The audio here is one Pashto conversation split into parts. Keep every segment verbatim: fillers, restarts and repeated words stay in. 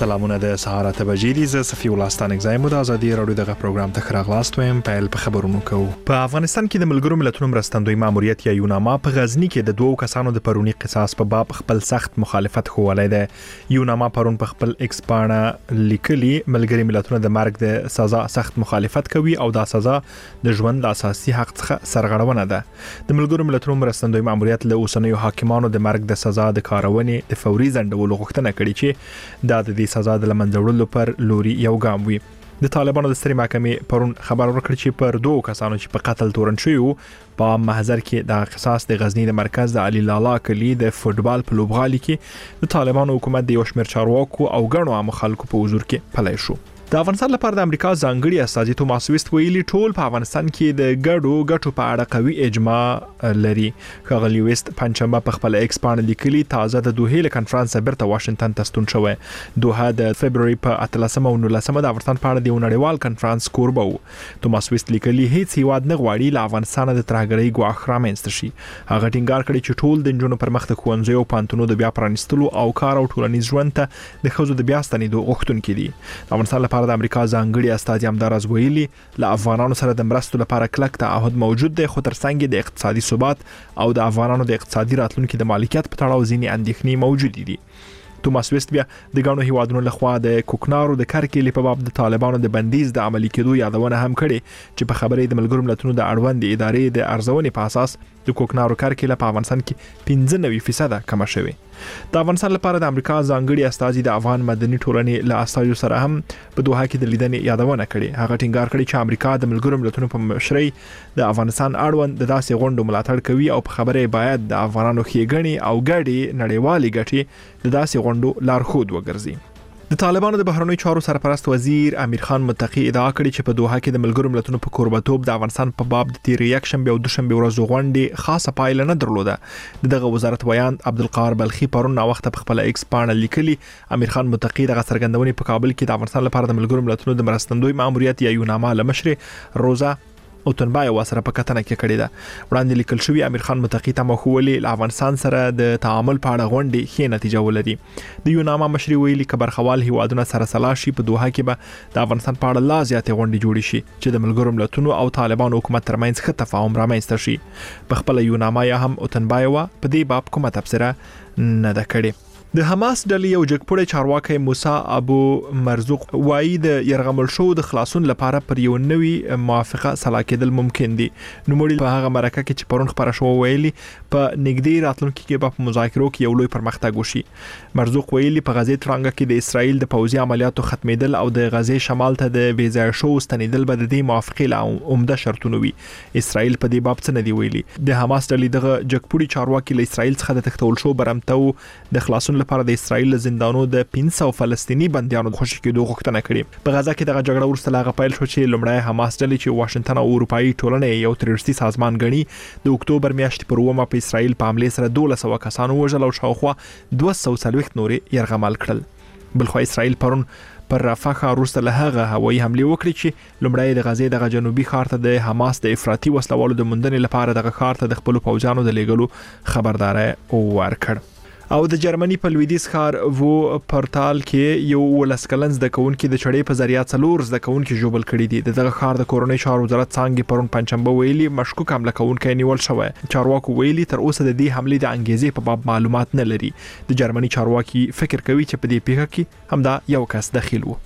سلامونه د سهار اته بجې دي. زه صفي الله ستانکزی مو د ازادي راډیو دغه پروګرام ته راغلاست ویم. پیل په خبرونو کوو. په افغانستان کې د ملګرو ملتونو مرستندوی ماموریت یا یوناما په غزنی کې د دوو کسانو د پرونی قصاص په باب خپل سخت مخالفت خوالای دی. یوناما پرون په خپل ایکس باندې لیکلي ملګری ملتونو د مرګ د سزا سخت مخالفت کوي او دا سزا د ژوند د اساسي حق څخه سرغړونه ده. د ملګرو ملتونو مرستندوی ماموریت له اوسنیو حاکمانو د مرګ د سزا د کارونې د فوري ځنډولو غوښتنه کړې چې دا د دې سزا د لمنځوړلو پر لوري یو ګام وي. د طالبانو د سترې محکمې پرون خبر ورکړ چې پر دوه کسانو چې په قتل تورن شوی په محضر کې د قصاص د غزنی د مرکز د علي لالا کلی د فوتبال په لوبغالي کې د طالبانو حکومت د یو شمېر چارواکو او ګڼو عام خلکو په حضور کې پلی شو. د افغانستان لپاره د امریکا ځانګړي استازي توماس ویست ویلي ټول په افغانستان کې د ګډو ګټو په اړه قوي اجماع لري. ښاغلي ویست پنځمبه په خپل ایکس باندې لیکلي تازه د دوه له کانفرنس بیرته واشنگټن ته ستون شوی. دوه د فبرवरी په اتلسمه او نولسمه د افغانستان په اړه د نړیوال کانفرنس کوربه و. توماس ویست لیکلي هیڅ هیواد نه غواړي له افغانستان د ترهګرۍ ګواښ رامنځته شي. هغه ټینګار کړی چې ټول د نجونو پر مخ د ښوونځیو او پوهنتونونو د بیا پرانیستلو او کار او ټولنیز ژوند ته د ښځو د بیا ستنېدو غوښتونکي دي. د افغانستان لپاره د امریکا ځانګړي استازي همدارز ویلي له افغانانو سره د مرستو لپاره کلک تعهد موجود دی، خو ترڅنګ د اقتصادي ثبات او د افغانانو د اقتصادي راتلونکو د مالکیت په تړاو ځینې اندېښنې موجود دي. توماس ویست بیا د ګڼو هیوادونو لخوا د کوکنارو د کرکېلې په باب د طالبانو د بندیز د عملي کېدو یادونه هم کړې چې په خبرې د ملګرو ملتونو د اړوند ادارې د ارزونې په اساس د کوکنارو کرکېله په افغانستان کې پنځه نوي فیصد کم شوه. د افغانستان لپاره د امریکا ځانګړي استازي د افغان مدني ټولنې له استازو سره هم په دوحه کې د لیدنې یادونه کړې. هغه ټینګار کړی چې امریکا د ملګرو ملتونو په مشرۍ د افغانستان اړوند د داسې غونډو ملاتړ کوي او په خبرې باید د افغانانو ښېګڼې او ګډې نړیوالې ګټې د داسې غونډو لارښود وګرځي. د طالبانو د بهرنیو چارو سرپرست وزیر امیر خان متقی ادعا کړې چې په دوحه کې د ملګرو ملتونو په کوربتوب د افغانستان په باب د تیر یک شنبه او دوشنبه ورځو غونډې خاصه پایله نه درلوده. دغه وزارت ویان عبدالقاهر بلخي پرون وخت په خپل ایکس باندې لیکلي امیر خان متقی دغه څرګندونې په کابل کې د افغانستان لپاره د ملګرو ملتونو د مرستندوی ماموریت یا یوناما له مشر روزا او تنبای وسره په کتنه کې کړی ده. وړاندې لیکل شوی امیر خان متقی ته مخولي له افغانستان سره د تعامل په اړه غونډې ښه نتیجه ولري. د یوناما مشر ویلي کبرخوال هیوادونه سره سلا شي په دوحه کې به د افغانستان په اړه لا زیاتې غونډې جوړې شي چې د ملګرو ملتونو او طالبانو حکومت ترمنځ ښه تفاهم رامنځته شي. په خپل یوناما یا هم او تنبای و په دې باب کومه تبصره نه ده کړې. د حماس ډلې یو جګپوړی چارواکي موسی ابو مرزوق وایي د يرغمل شو د خلاصون لپاره پر یو نوي موافقه سلا کېدل ممکن دي. نو مړي په هغه مرکه کې چې پرون خبره شو ویلي په نګدي راتلونکو کې په مذاکرو کې یو لوی پرمختګ وشي. مرزوق ویلي په غزې ترانګه کې د اسرایل د پوځي عملیاتو ختمېدل او د غزې شمال ته د بیځای شو ستنېدل به د دې موافقې له عمده شرطونه وي. اسرایل په دې باب څه نه دی ویلي. د حماس ډلې دغه جګپوړی چارواکي له اسرایل څخه د تختول شو برمتو د خلاصون لپاره د اسرایل زندانو د پنځه سوه فلسطینی بنديانو د خوشی کېدو غوښتنه کړې. په غزا کې دغه جګړه ورسته لاغه پیل شو چې لومړی حماس ډلې چې واشنگټن او اروپאי ټولنې یو تروریستي سازمان ګڼي د اکتوبر میاشتې پر اومه په اسرایل په حمله سره دولس سوه کسانو وژل او شاوخوا دوه سوه څلوېښت نورې یرغمل کړل. بلخو اسرایل پرون پر رفح ښار وروسته له هغه هوایي حملې وکړې چې لومړی د غزې دغه جنوبي ښار ته د حماس د افراطي وسلوالو د موندنې لپاره دغه ښار ته د خپلو پوځیانو د لیږلو خبرداری ورکړ. او د جرمني په لویدیځ ښار وو پورتال کې یو ولس کلن زده کوونکي د چړې په ذریعہ څلور زده کوونکي ژوبل کړي دي. دغه ښار د کورونی چارو وزارت څنګه پرون پنځمبه ویلي مشکوک حمله کوونکی نیول شوی. چارواکو ویلي تر اوسه د دې حملې د انګیزې په باب معلومات نه لري. د جرمني چارواکي فکر کوي چې په دې پیښه کې همدا یو کس دخیل وو.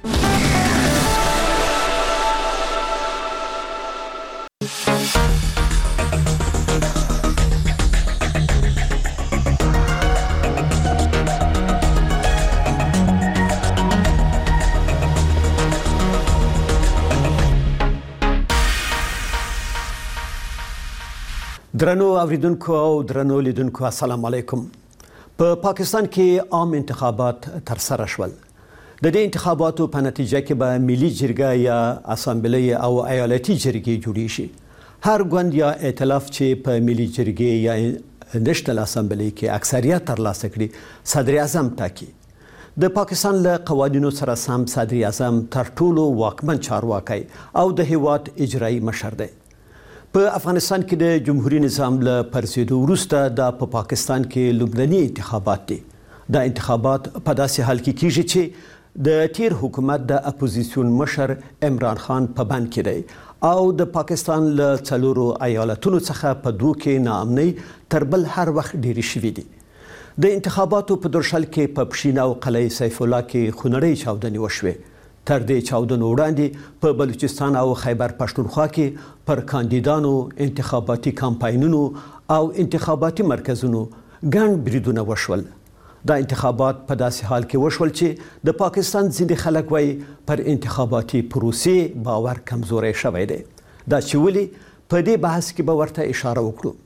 درنو اوریدونکو او درنو لیدونکو السلام علیکم. په پاکستان کې عام انتخابات تر سره شول. د دې انتخاباتو په نتیجه کې به ملي جرګه یا اسامبلې او ایالتي جرګې جوړې شي. هر ګوند یا ائتلاف چې په ملي جرګې یا نېشنل اسامبلې کې اکثریت ترلاسه کړي صدر اعظم ټاکي. د پاکستان له قوانینو سره سم صدر اعظم تر ټولو واکمن چارواکي او د هیواد اجرایي مشر دی. په افغانستان کې د جمهوریت نظام له پرځېدو وروسته د په پاکستان کې لومړني انتخابات دي دا انتخابات په داسې حال کې کیږي چې د تیر حکومت د اپوزیسیون مشر عمران خان په بند کې دی او د پاکستان له څلورو ایالتونو څخه په دوه کې ناامنۍ تر بل هر وخت ډېرې شوې دي. د انتخاباتو په درشل کې په پښین او قلعه سیف الله کې خونړۍ چاودنې وشوې. تر دې چاودنو وړاندې په بلوچستان او خیبر پښتونخوا کې پر کاندیدانو انتخاباتي کمپاینونو او انتخاباتي مرکزونو ګڼ بریدونه وشول. دا انتخابات په داسې حال کې وشول چې د پاکستان ځینې خلک وایي پر انتخاباتي پروسې باور کمزوری شوی دی. دا چې ولې په دې بحث کې به ورته اشاره وکړو.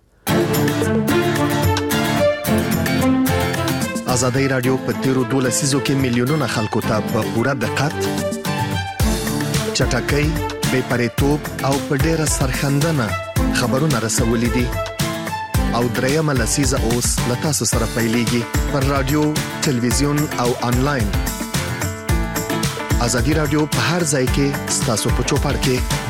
ازادي رادیو په تیرو دوه لسیزو کې میلیونونه خلکو ته په پوره دقت، چټکۍ، بې پرېتوب او په ډېره سرښندنه خبرونه رسولي دي او درېیمه لسیزه اوس له تاسو سره پیلېږي پر رادیو، تلویزیون او آنلاین. ازادي رادیو په هر ځای کې ستاسو په چوپړ کې.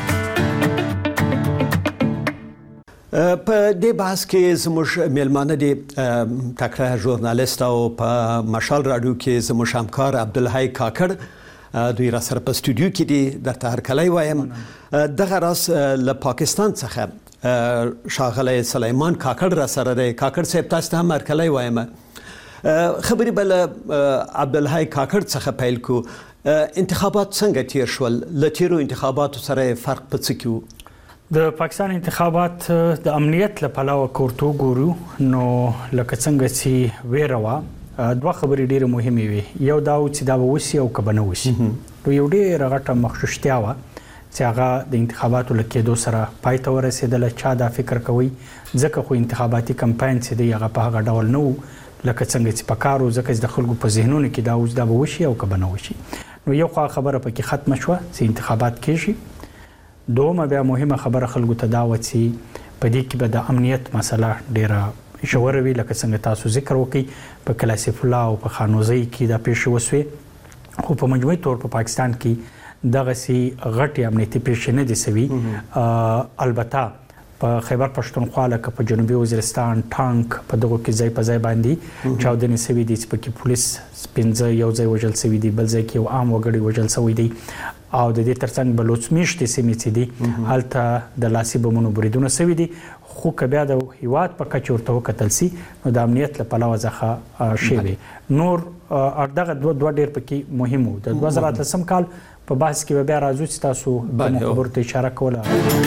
په دې بحث کې زموږ میلمانه دي تکړه ژورنالیست او په مشال رادیو کې زموږ همکار عبدالحی کاکړ دوی را سره په استودیو کې دي. درته هرکلی وایم. دغه راز له پاکستان څخه ښاغلی سلیمان کاکړ را سره دی. کاکړ صاحب تاسو ته هم هرکلی وایم. خبرې به له عبدالحی کاکړ څخه پیل کړو. انتخابات څنګه تیر شول؟ له تیرو انتخاباتو سره فرق په څه کې و؟ د پاکستان انتخابات د امنیت له پلوه کورته وګورو نو لکه څنګه چې ویره وه دوه خبرې ډېرې مهمې وې. یو دا و چې دا به وشي او که به نه وشي. نو یو ډېره غټه مخشوشتیا وه چې هغه د انتخاباتو له کېدو سره پای ته ورسېدله. چا دا فکر کوي ځکه خو انتخاباتي کمپاین چې دی هغه په هغه ډول نه و لکه څنګه چې پکار و، ځکه چې د خلکو په ذهنونو کې دا اوس دا به وشي او که به نه وشي. نو یو خوا خبره پکې ختمه شوه چې انتخابات کېږي. دومه بیا مهمه خبره خلکو ته دا و چې په دې کې به د امنیت مسله ډېره ژوره وي لکه څنګه تاسو ذکر وکړئ په قلعه سیف الله او په خانوزۍ کې دا پیښې وسوې. خو په مجموعي طور په پاکستان کې دغسې غټې امنیتي پیښې نه دي سوي. البته په خیبر پښتونخوا لکه په جنوبي وزیرستان ټانک په دغو کې ځای په ځای باندې چاودنې سوي دي چې پکې پولیس پنځه یو ځای وژل سوي دي، بل ځای کې یو عام وګړی وژل سوی دی او د دې ترڅنګ بلوچ میشتې سیمې چې دي هلته د لاسي بمونو بریدونه سوي دي. خو که بیا د هیواد په کچه ورته وکتل سي نو د امنیت له پلوه څخه شوي نور دغه دوه دوه ډېر پکې مهم وو. د دوه زره اتلسم کال په بحث کې به بیا راځو چې تاسو کومو خبرو ته اشاره کوله.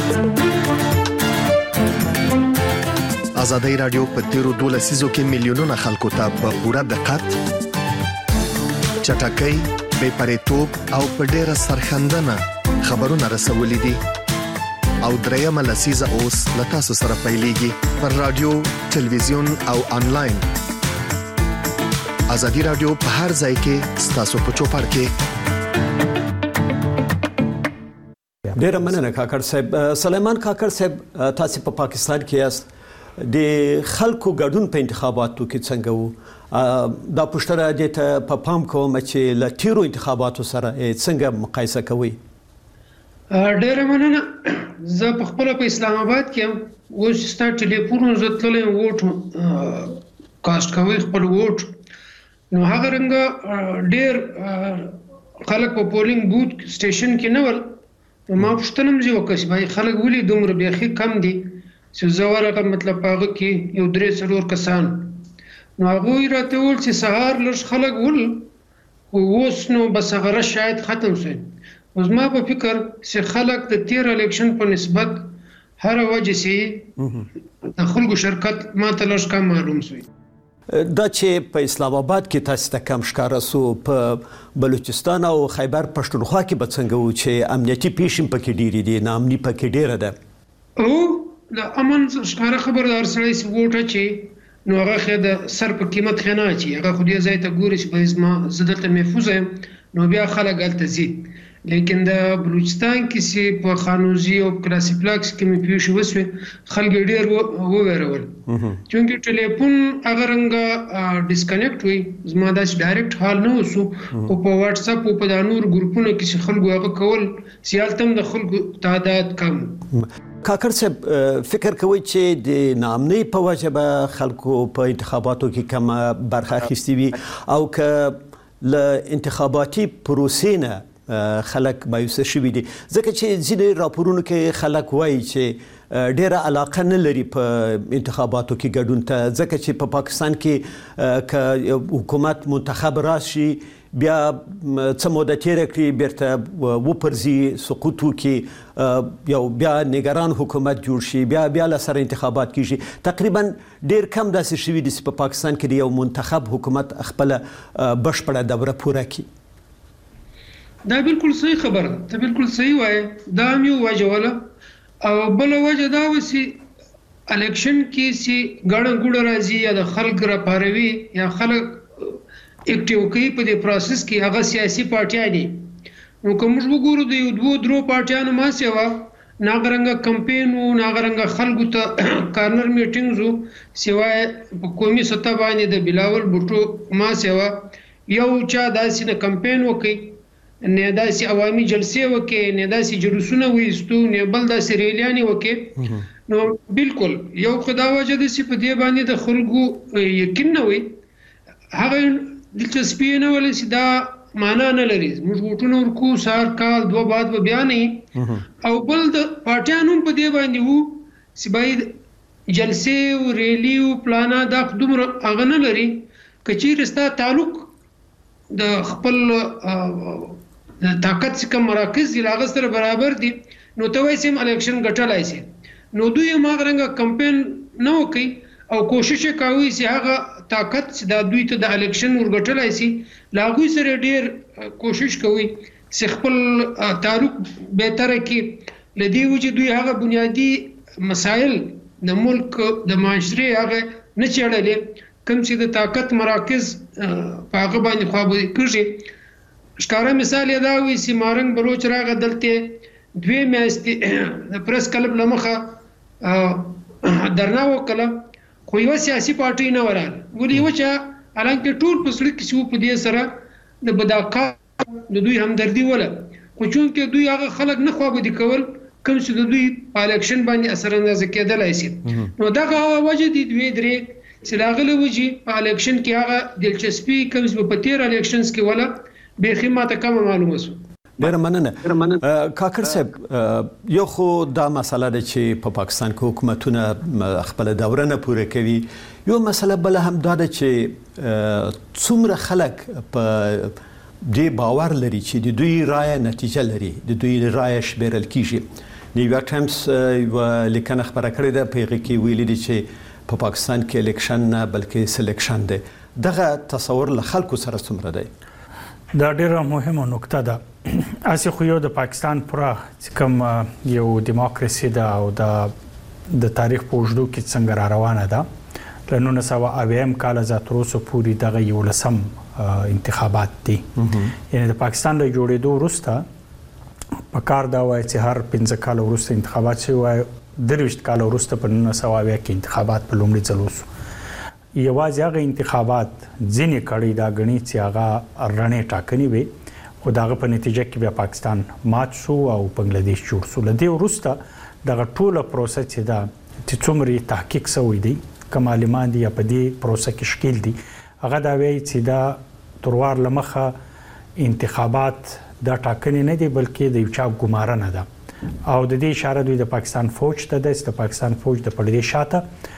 ازادي رادیو په تیرو دوه لسیزو کې میلیونونه خلکو ته په پوره دقت، چټکۍ، بې پرېتوب او په ډېره سرښندنه خبرونه رسولي دي او درېیمه لسیزه اوس له تاسو سره پیلېږي پر رادیو، تلویزیون او آنلاین. ازادي رادیو په هر ځای کې ستاسو په چوپړ کې. ډېره مننه کاکړ صاحب. سلیمان کاکړ صاحب تاسو په پاکستان کې یاست. د خلکو ګډون په انتخاباتو کې څنګه وو؟ دا پوښتنه دې ته په پام کوم چې له تیرو انتخاباتو سره څنګه مقایسه کوئ؟ ډېره مننه. زه په خپله په اسلام آباد کې یم. اوس ستا ټلیفون زه تللی یم ووټ کاسټ کوئ خپل ووټ. نو هغه رنګه ډېر خلک په پولینګ بوت سټیشن کې نه ول. نو ما پوښتنه هم ځینې وکړه چې بای خلک ولې دومره بیخي کم دي چې زه ورغلم مطلب په هغه کې یو درې څلور کسان. نو هغوی راته وویل چې سهار لږ خلک ول خو اوس نو بس هغه رش شاید ختم شوی. اوس ما په فکر چې خلک د تیر الیکشن په نسبت هر وجه چې د خلکو شرکت ما ته لږ کم معلوم شوی. دا چې په اسلام آباد کې تاسو ته کم ښکاره سو، په بلوچستان او خیبر پښتونخوا کې به څنګه وو چې امنیتي پیښې پکې ډېرې دي، ناامني پکې ډېره ده؟ او د امن ښکاره خبردار سړی چې ووټ اچوي نو هغه خو د سر په قیمت خو نه اچوي. هغه خو دې ځای ته ګوري چې بهز ما زه دلته محفوظ یم نو بیا خلک هلته ځي. لیکن د بلوچستان کې چې په خانوزي او کلاسي پلاکس کې مې پیښې وسوې خلک یې ډېر وویرول چونکې ټلیفون هغه رنګه ډسکنیکټ وي. زما داسې ډایرکټ حال نه وسو خو په واټساپ او په دا نور ګروپونو کې چې خلکو هغه کول چې هلته هم د خلکو تعداد کم. کاکړ صاحب فکر کوي چې د ناامنۍ په وجه به خلکو په انتخاباتو کې کم برخه اخیستې وي او که له انتخاباتي پروسې نه خلک مایوسه شوي دي، ځکه چې ځینې راپورونو کې خلک وایي چې ډیره علاقه نه لري په انتخاباتو کې ګډون ته، ځکه چې په پاکستان کې که حکومت منتخب راشي بیا څه موده تیره کړي بیرته وپرځي سقوط وکړي، یو بیا نگران حکومت جوړ شي، بیا بیا له سره انتخابات کیږي. تقریبا ډیر کم داسې شوي دي چې په پاکستان کې د یو منتخب حکومت خپله بشپړه دوره پوره کړي. دا بالکل صحیح خبره ده، ته بالکل صحیح وایې. دا هم یو وجه وله او بله وجه دا وه چې الیکشن کې چې ګڼه ګوڼه راځي یا د خلک راپاروي یا خلک اکټیو کوي په دې پروسس کې، هغه سیاسي پارټیان دي. نو که موږ وګورو د یو دوو درو پارټیانو ماسې وه، ناغرنګه کمپین و، ناغرنګه خلکو ته کارنر میټینګز و، سوای په قومي سطح باندې د بلاول بوټو ماسې وه. یو چا داسې نه کمپین وکړي، نه داسې عوامي جلسې وکړي، نه داسې جلوسونه وایستو، نه بل داسې ریلیانې وکړي. نو بالکل یو خو دا وجه ده چې په دې باندې د خلکو یقین نه وي، هغه دلچسپي نه ولې چې دا معنا نه لري. موږ ووټونه ورکو سهار کال دوه بعد به بیا نه، او بل د پارټیانو په دې باندې وو چې باید جلسې او ریلي او پلانا دا دومره هغه نه لري. که چیرې ستا تعلق د خپل طاقت څخه مراکز دي هغه سره برابر دي، نو ته وایې چې الیکشن ګټلای شي. نو دوی هم هغه رنګه کمپین نه وکړي او کوشش یې کوي چې هغه طاقت چې دا دوی ته د الیکشن ورګټلای شي، له هغوی سره ډېر کوشش کوي چې خپل تعلق بهتره کړي. له دې وجې دوی هغه بنیادي مسایل د ملک د معاشرې هغه نه څېړلې، کوم چې د طاقت مراکز په هغه باندې خوابدي کېږي. ښکاره مثال یې دا وي چې مارنګ بلوچ راغی دلته دوې میاشتې د پریس کلب له مخه درنا وکړه، خو یوه سیاسي پارټۍ نه وراله. ولې یوه چا حالانکې ټول په زړه کې چې وو په دې سره د بداکار د دوی همدردي وله، خو چونکې دوی هغه خلک نه خوابدي کول کوم چې د دوی په الیکشن باندې اثر اندازه کېدلی شي. نو دغه وجه دي دوې درې چې د هغه له وجې په الیکشن کې هغه دلچسپي کوم چې په تېر الیکشنز کې وله بیخي ماته کمه معلومه شوه. ډېره مننه. کاکړ صاحب، یو خو دا مسله ده چې په پاکستان کې حکومتونه خپله دوره نه پوره کوي، یو مسله بله هم دا ده چې څومره خلک په دې باور لري چې د دوی رایه نتیجه لري، د دوی رایه شمیرل کیږي. نیویارک ټایمز یوه لیکنه خپره کړې ده، په هغې کې ویلي دي چې په پاکستان کې الیکشن نه بلکې سلیکشن دی. دغه تصور له خلکو سره څومره دی؟ دا ډیره مهمه نکته ده. اسی خو یو د پاکستان پوره چې کوم یو دیموکراسي ده او د تاریخ په اوږدو کې څنګه را روانه ده، له نولس سوه اویم کاله څخه تر اوسه پورې دغه یولسم انتخابات دي. یعنې د پاکستان له جوړېدو وروسته په کار دا وایي چې هر پنځه کاله وروسته انتخابات شوي وای، درویشت کاله وروسته په نولس سوه اویا کې انتخابات په لومړي ځل وشو. یوازې هغه انتخابات ځینې کړۍ دا ګڼي چې هغه رڼې ټاکنې وي، خو د هغه په نتیجه کې بیا پاکستان مات شو او بنګلادیش جوړ شو. له دې وروسته دغه ټوله پروسه چې ده چې څومره تحقیق شوی دی، کوم عالمان دي یا په دې پروسه کې شکیل دي، هغه دا وایي چې دا تروار له مخه انتخابات دا ټاکنې نه دي بلکې د یو چا ګمارنه ده. او د دې اشاره دوی د پاکستان فوج ته ده چې د پاکستان فوج د پردې شاته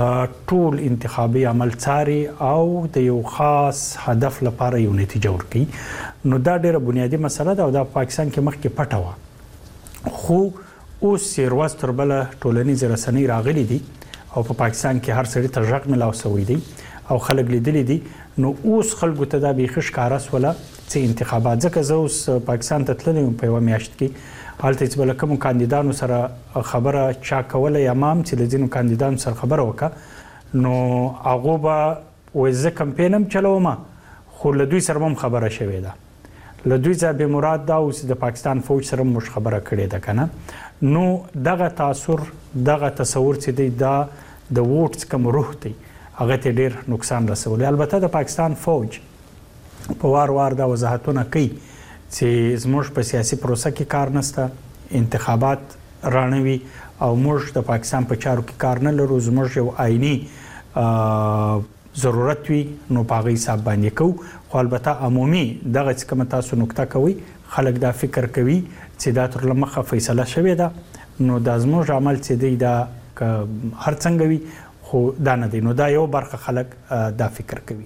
ټول انتخابي عمل څاري او د یو خاص هدف لپاره یو نتیجه ورکوي. نو دا ډیره بنیادی مسله ده او دا پاکستان کې مخکې پټه وه، خو اوس یې ورځ تر بله ټولنیزې رسنۍ راغلي دي او په پاکستان کې هر سړي ته غږ ملاو شوی دی او خلک لیدلی دي. نو اوس خلکو ته دا بیخي ښکاره شوله چې انتخابات، ځکه زه اوس پاکستان ته تللی یم په یوه میاشت کې، هلته چې به له کومو کاندیدانو سره خبره چا کوله یا ما هم چې له ځینو کاندیدانو سره خبره وکړه، نو هغو به وایي زه کمپین هم چلوم خو له دوی سره هم خبره شوې ده. له دوی څخه به مراد دا اوس د پاکستان فوج سره موږ خبره کړې ده که نه. نو دغه تاثر، دغه تصور چې دی دا د ووټ کوم روح دی هغه ته ډېر نقصان رسولی. البته د پاکستان فوج په وار وار دا وضاحتونه کوي چې زموږ په سیاسي پروسه کې کار نشته، انتخابات رانوي او موږ د پاکستان په چارو کې کار نه لرو زموږ یو آئینی ضرورت وي نو په هغه حساب باندې کوو خو البته عمومي دغه څه کوم تاسو نقطه کوي خلک دا فکر کوي چې دا تر لمخه فیصله شوې ده نو د زموږ عمل چې دی دا هر څنګه وي خو دا نه دی نو دا یو برخه خلک دا فکر کوي.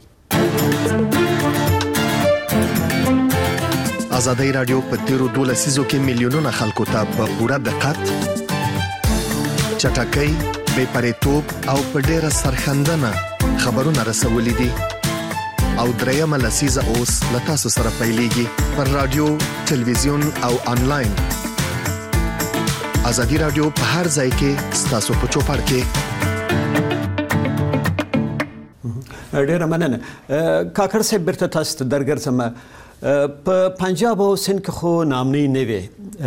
ازادي رادیو په تیرو دوه لسیزو کې میلیونونه خلکو ته په پوره دقت چټکۍ بې پرېتوب او په ډېره سرښندنه خبرونه رسولي دي او درېیمه لسیزه اوس له تاسو سره پیلېږي پر رادیو تلویزیون او انلاین. ازادي رادیو په هر ځای کې ستاسو په چوپړ کې. ډېره مننه کاکړ صاحب بیرته تاسو ته درګرځم. په پنجاب او سند کې خو نامنۍ نه وي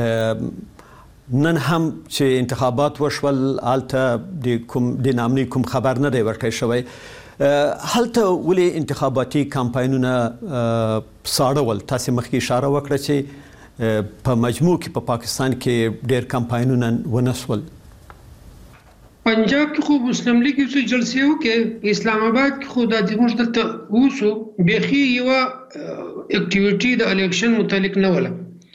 نن هم چې انتخابات وشول هلته د کوم د نامنۍ کوم خبر نه دی ورکړی شوی هلته ولې انتخاباتي کمپاینونه ساړه ول تاسو مخکې اشاره وکړه چې په مجموع کې په پا پاکستان کې ډېر کمپاینونه ونسول. پنجاب کې خو مسلم لیگ یو څه جلسې وکړې اسلام آباد کې خو د موږ دلته اوسو بيخي یو اکټیویټي د الیکشن متعلق نه ولا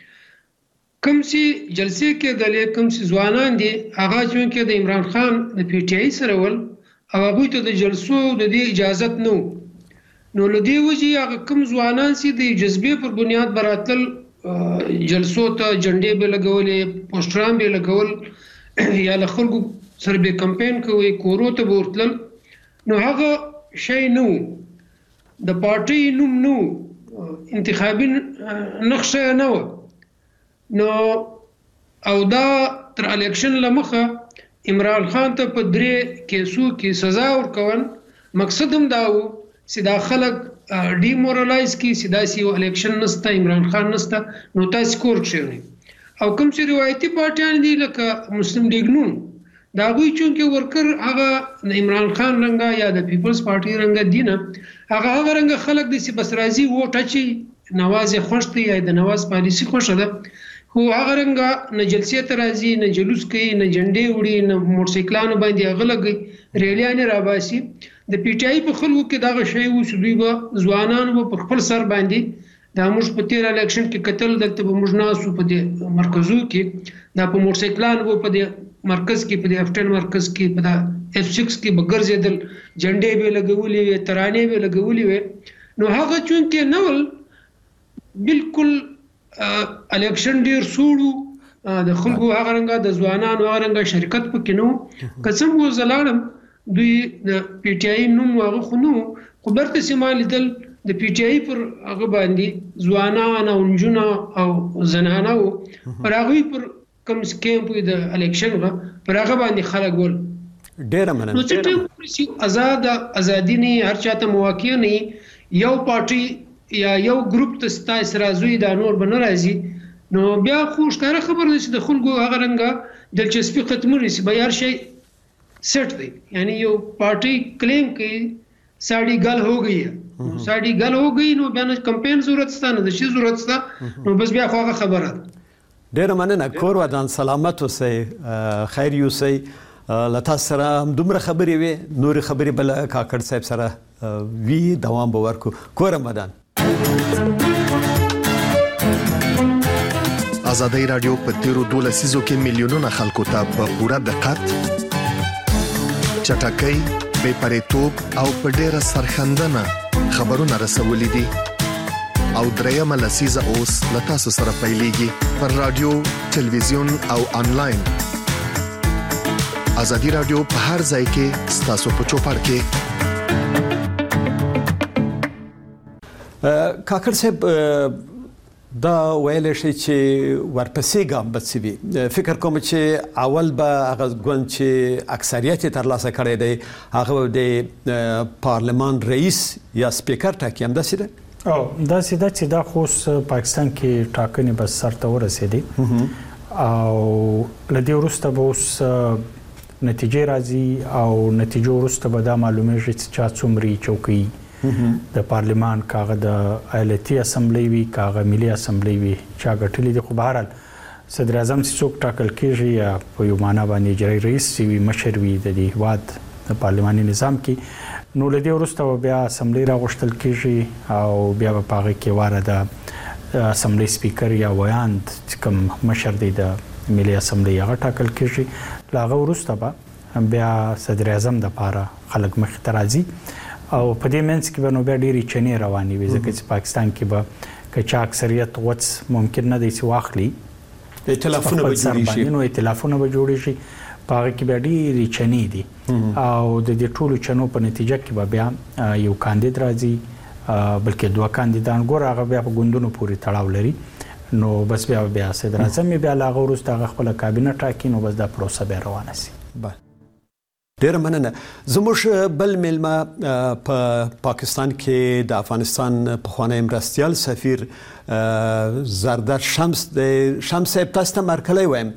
کوم سي جلسې کې د کوم سي ځوانان دي هغه چې د عمران خان د پی ټی آی سره ول او هغه ته د جلسو د دې اجازه نو نو لدی وجي هغه کوم ځوانان سي د جذبې پر بنیاد براتل جلسو ته جنډې به لګولې پوسټران به لګول یا له خلکو سره به کمپاین کوي کورو ته ورتل نو هغه شی نو د پارټي نوم نو انتخابي نقشه نه و نو او دا تر الیکشن لمخه عمران خان ته په درې کیسو کې سزا ورکول مقصد هم دا و چې دا خلک ډیمورالایز کی سیداسي الیکشن نسته عمران خان نسته نو تاسو کور شوی او کوم چې روایتي پارټیان دي لکه مسلم لیگ نون دا غوي چې ورکر هغه عمران خان رنګه یا د پیپلز پارټي رنګه دینه هغه هغه رنګه خلک د سی بس راضي ووټ اچي نواز خوشتي یا د نواز پالیسی خوشه ده خو هغه رنګه نه جلسې ته راځي نه جلوس کوي نه جنډې وړي نه موټرسایکلانو باندې غلګي ریلیان راباسي د پی ټی آی په خلکو کې دا شی و چې دوی به ځوانان په خپل سر باندې دا موږ په تیر الیکشن کې قتل دلته به موږ ناسو په دې مرکزو کې دا په موټرسایکلان وو په دې مرکز کې په دې افټن مرکز کې په دا اف سکس کې بغرزیدل جنډې به لګولې وي ترانې به لګولې وي نو هغه چې نول بالکل الیکشن ډیر سوړو د خلکو هغه رنګه د ځوانانو هغه رنګه شرکت پکې نو قسم و زلاړم دوی د پی ټی آی نوم هغه خو نو خو برته سیمه لیدل د پی ټی آی پر هغه باندې ځوانان او نجونه او زنانه او پر هغه پر کوم سکیم په د الیکشن غو پر هغه باندې خلک ول ډیر مننه نو چې آزاد ازادي نه هر چاته مواقع نه یو پارټي یا یو ګروپ ته ستاسو راځي دا نور بن راځي نو بیا خو ښکاره خبر ده چې د خلکو هغه رنګه دلچسپي ختمه نشي به هر شي سیټ دی یعنی یو پارټي کلیم کوي ساڑی گل ہو گئی ہے ساڑی گل ہو گئی نو بیا کمپین ضرورت ستا نه شي ضرورت ستا نو بس بیا خو خبره ډیر مننه کور ودان سلامت اوسئ خیر یوسئ لتا سره هم دومره خبرې وي نور خبرې بل کاکړ صاحب سره وی دوام به ورکو کور مدان. ازادي رادیو په تیرو دوه لسیزو کې میلیونونه خلکو ته په پوره دقت چټکۍ بې پرېتوب او په ډېره سرښندنه خبرونه رسولي دي او درېیمه لسیزه اوس له تاسو سره پیلېږي پر رادیو تلویزیون او انلاین. ازادي رادیو په هر ځای کې ستاسو په چوپړ کې. کاکړ صاحب دا ویل شي چې ورپسې ګام بسوي فکر کوم چې اول به هغه ګوند چې اکثریت ترلاسه کړی دی هغه د پارلمان رئیس یا سپیکر ټاکي هم داسې ده او دا سیده چې دا خو پاکستان کې ټاکنې بس سر ته ورسېدي او لدی وروسته به اوس نتیجې راځي او نتیجو وروسته به دا معلومیږي چې چا څومره چوکۍ د پارلمان کاغه د ایالتي اسمبلی وی کاغه ملي اسمبلی وی چا غټلې دي خو بهرحال صدر اعظم څوک ټاکل کیږي یا په یو معنا باندې اجرایي رئیس وي مشر وي د دې هیواد د پارلماني نظام کې نو لدی ورسته بیا اسمبلی راغشتل کیږي او بیا په هغه کې واره د اسمبلی سپیکر یا ویاند کوم مشر دی د ملي اسمبلی هغه ټاکل کیږي لاغه ورسته به بیا صدر اعظم د پاره خلک مخ ترازی او په دې منځ کې به نو بیا ډېری چنې رواني وي ځکه چې پاکستان کې به کچا اکثریت وڅ ممکن نه دی چې واخلي ائتلافونه به جوړ شي نو ائتلافونه به جوړ شي په هغه کې به ډېری چنې دي او د دې ټولو چنو په نتیجه کې به بیا یو کاندید راځي بلکې دوه کاندیدان ګور هغه بیا په ګوندونو پورې تړاو لري نو بس بیا بیا صدر اعظم بیا لاغه وروسته هغه خپل کابینه ټاکي نو بس دا پروسه به روانه شي. ډېر مننه. زموږ بل میلمه په پاکستان کې د افغانستان پخوانی مرستیال سفیر زرداد شمس د شمس تاسو ته مرکلی وایم.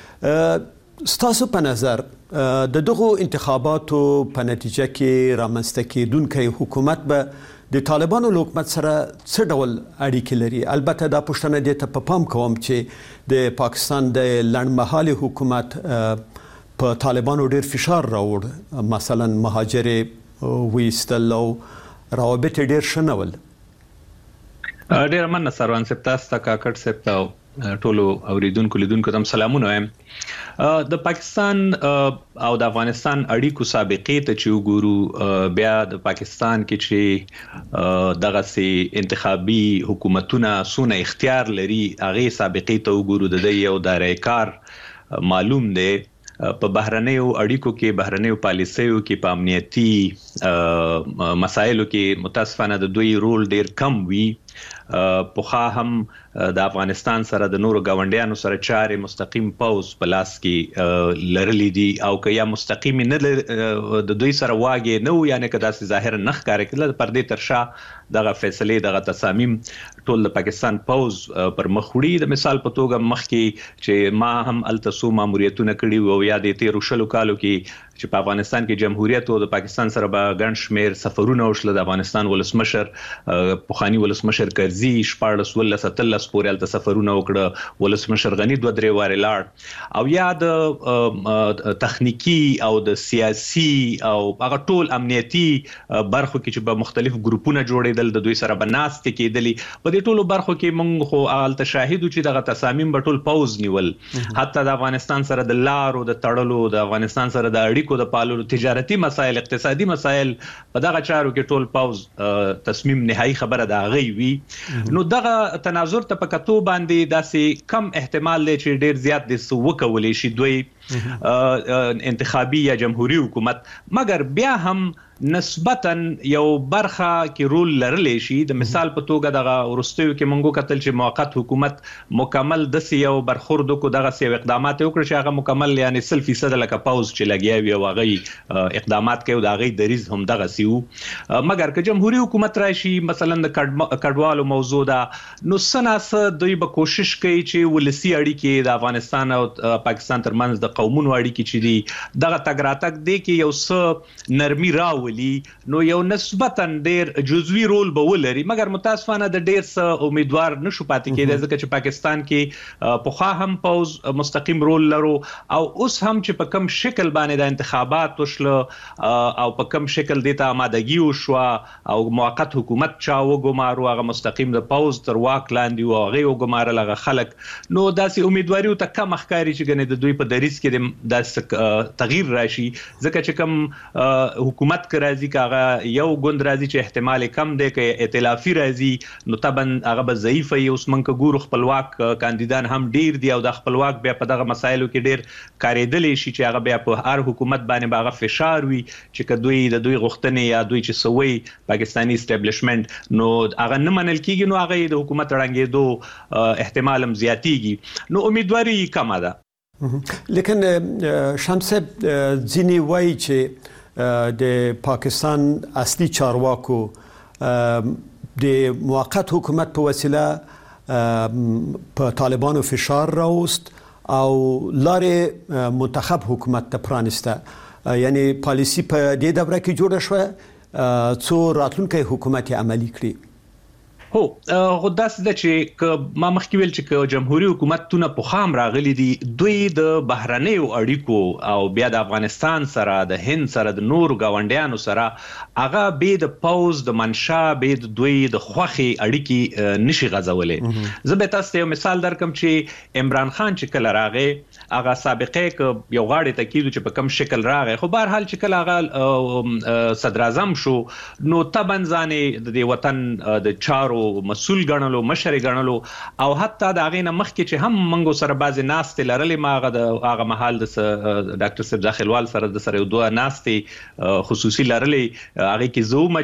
ستاسو په نظر د دغو انتخاباتو په نتیجه کې رامنځته کېدونکی حکومت به د طالبانو له حکومت سره څه ډول اړیکې لري؟ البته دا پوښتنه دې ته په پام کوم چې د پاکستان د لنډمهالي حکومت په طالبانو ډېر فشار راوړ، مثلا مهاجرې ویستل او روابط ډېر ښه نه ول. ډېر مننه سروان صاحب، تاسو ته کاکړ صاحب ته ټولو اوریدونکو لیدونکو ته سلامونه وایم. د پاکستان او د افغانستان اړیکو سابقې ته چې وګورو، بیا د پاکستان کې چې دغه سي انتخابي حکومتونه سونه اختیار لري هغه سابقې ته وګورو، د دې یو دایره کار معلوم دی. په بهرنیو اړیکو کې، بهرنیو پالیسیو کې، په امنیتي مسایلو کې متاسفانه د دوی رول ډیر کم وي. پوخا هم د افغانستان سره د نورو ګاونډیانو سره چارې مستقیم پوز په لاس کې لرلې دي او که یا مستقیم نه د دوی سره واګي نه و، یعنی که داسې ظاهر نه ښکاري کله د پردې تر شا دغه فیصلې دغه تصامیم ټول د پاکستان پوز پر مخ وړي. د مثال په توګه مخکې چې ما هم الته څو ماموریتونه کړي وو یا د تیرو شلو کالو کې چې په افغانستان کې جمهوریت او د پاکستان سره به ګڼ شمېر سفرونه وشول. د افغانستان ولسمشر پخوانی ولسمشر کرزي شپاړلس ولس اتلس پورې هلته سفرونه وکړه، ولسمشر غني دوه درې وارې لاړ، او یا د تخنیکی او د سیاسي او هغه ټول امنیتي برخو کې چې به مختلف ګروپونه جوړېدل، د دوی سره به ناستې کېدلې. په دې ټولو برخو کې موږ خو هلته شاهد وو چې دغه تصامیم به ټول پوز نیول. حتی د افغانستان سره د لارو د تړلو، د افغانستان سره د اړیکو د پاللو، تجارتي مسایل، اقتصادي مسایل، په دغه چارو کې ټول پوز تصمیم نهایی خبره د هغې وي. نو دغه تناظر ته په کتو باندې داسې کم احتمال دی چې ډېر زیات د څه وکولی شي دوی انتخابي یا جمهوری حکومت، مګر بیا هم نسبتاً یو برخه کې رول لرلی شي. د مثال په توګه دغه وروستیو کې موږ کتل چې موقت حکومت مکمل داسې یو برخورد وکړو، دغسې یو اقدامات یې وکړه چې هغه مکمل یعنې سل فیصده لکه پوز چې لګیا وي او هغه اقدامات کوي او د هغې دریځ هم دغسې وو. مګر که جمهوري حکومت راشي، مثلا د کډوالو موضوع ده، نو څه ناڅه دوی به کوشش کوي چې ولسي اړیکې د افغانستان او پاکستان ترمنځ د قومونو اړیکې چې دي دغه تګ راتګ دی کې یو څه نرمي راو نو یو نسبتاً ډیر جزوي رول به ولري. مګر متاسفانه د ډیر څه امیدوار نشو پاتې کېدای، ځکه چې پاکستان کې پخوا هم پوز مستقیم رول لرو او اوس هم چې په کم شکل باندې د انتخابات وشله او په کم شکل دې ته آمادګي وشوه او موقت حکومت چا وګمارو، هغه مستقیم د پوز تر واک لاندې و، هغې وګمارل هغه خلک. نو داسې امیدواري ورته کم ښکاري چې ګنې د دوی په دریځ کې داسې تغییر راشي، ځکه چې کوم حکومت راځي که هغه یو ګوند راځي چې احتمال کم دی، که ائتلافي راځي نو طبعا هغه به ضعیف وي. اوس موږ که ګورو خپلواک کاندیدان هم ډیر دي او د خپلواک بیا په دغه مسایلو کې ډیر کارېدلی شي چې هغه بیا په هر حکومت باندې به هغه فشار وي چې که دوی د دوی غوښتنې یا دوی چې څه وایي پاکستاني اسټابلیشمنت نو هغه نه منل کېږي، نو هغه د حکومت ړنګېدو احتمال هم زیاتېږي. نو امیدواري کمه ده. لیکن شمس ځینې وایي چې د پاکستان اصلي چارواکو د موقت حکومت په وسیله په طالبانو فشار راوست او لارې منتخب حکومت ته پرانسته، یعنی پالیسی په دې دوره کې جوړه شوه څو راتلونکی حکومت عملی کړي. هو غداس د چې ما مخکې ویل چې جمهوریت حکومتونه په خام راغلي دي دوی د بهرنیو اړیکو او بیا د افغانستان سره د هند سره د نور گاونډیانو سره هغه به د پوز د منشا به د دوی د خوخي اړیکې نشي غځولې. زه به تاسو ته یو مثال درکم چې عمران خان چې کله راغی هغه سابقه ک یو غاړي تاکید چې په کوم شکل راغی خو بهر حال چې کله هغه صدر اعظم شو نو تبن ځانې د وطن د چارو مسؤل غنلو مشر غنلو او حتی دا غینه مخکې چې هم منګو سره بعضی ناستې لرلې ماغه د هغه محل د ډاکټر صاحب داخلوال سره د سره دوه ناستې خصوصي لرلې هغه کې زوم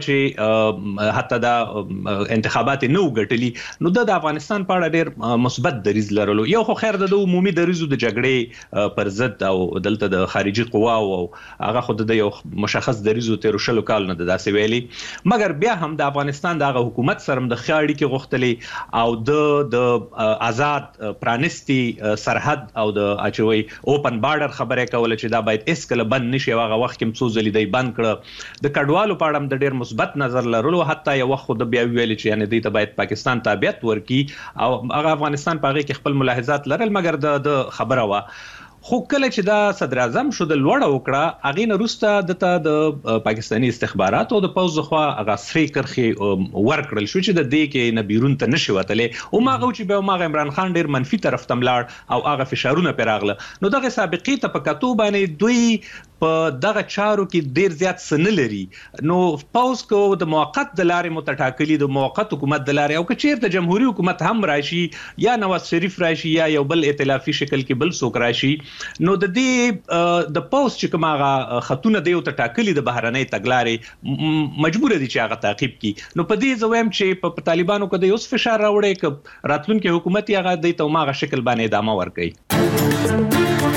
چې حتی دا انتخابات نو غټلی نو د افغانستان په اړه ډېر مثبت دریز لرلو. یو خو خیر د عمومي دریزو د جګړې پر ضد او دلته د خارجي قواو او هغه خود د یو مشخص دریزو تیر شلو کال نه داسې ویلي مګر بیا هم د افغانستان د حکومت سره د خاړي کې غوښتلې او د د آزاد پرانستی سرحد او د اچوي اوپن بارډر خبره کوله چې دا باید اسکل بند نشي هغه وخت کې مڅو زلي دی بند کړ د کډوالو په اړه د ډېر مثبت نظر لرلو حتی یو وخت د بیا ویل چې یعنی دوی ته باید پاکستان تابعیت ورکي او هغه افغانستان په هغه کې خپل ملاحظات لرل مګر د خبره وا خو کله چې دا صدر اعظم شو د لوړه وکړه اغه نه روسته دته د پاکستاني استخبارات او د پوز خو هغه سری کرخي ورکړل شو چې د دې کې نه بیرون ته نشي وتلې او ماغه چې به ماغه عمران خان ډیر منفي طرف تملاړ او هغه فشارونه پیراغله نو دغه سابقې ته په کتو باندې دوی په دغه چارو کې ډیر زیات سن لري نو پوز کو د موقت د لارې متټاکلي د موقت حکومت د لارې او کچیر د جمهوریت حکومت هم راشي یا نواز شریف راشي یا یو بل ائتلافي شکل کې بل څوک راشي نو د دې د پوسټ چې کومه خطونه دی او ټاکلي د بهرنۍ تګلارې مجبور دي چې هغه تعقیب کړي نو په دې زویم چې په طالبانو کې د اوس فشار راوړي ک راتلونکي حکومت یې هغه د توماغه شکل باندې ادامه ورکړي.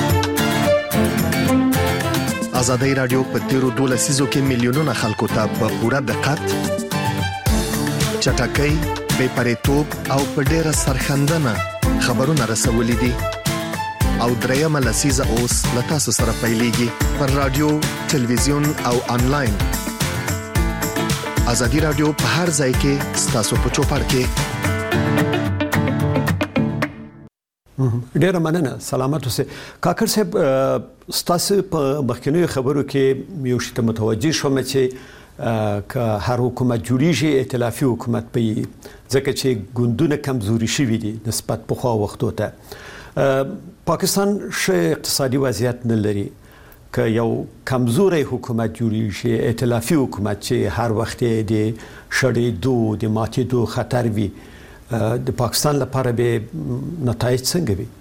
ازادي رادیو په تیرو دوه لسیزو کې میلیونونه خلکو ته په پوره دقت چټکۍ بې پرېتوب او په ډېره سرښندنه خبرونه رسولې دي او درېمه لسیزه اوس له تاسو سره پیلېږي پر رادیو ټلویزیون او انلاین. ازادي رادیو په هر ځای کې ستاسو په چوپړ کې. ډیره مننه سلامت اوسئ. کاکړ صاحب ستاسو په مخکنیو خبرو کې یو شی ته متوجه شوم چې که هر حکومت جوړیږي ائتلافي حکومت په ځکه چې ګوندونه کمزوري شوي دي نسبت پخوا وختو ته پاکستان ښه اقتصادي وضعیت نه لري که یو کمزوري حکومت جوړیږي ائتلافي حکومت چې هر وخت د شړېدو د ماتېدو خطر وي د پاکستان لپاره به نتایج څنګه وي؟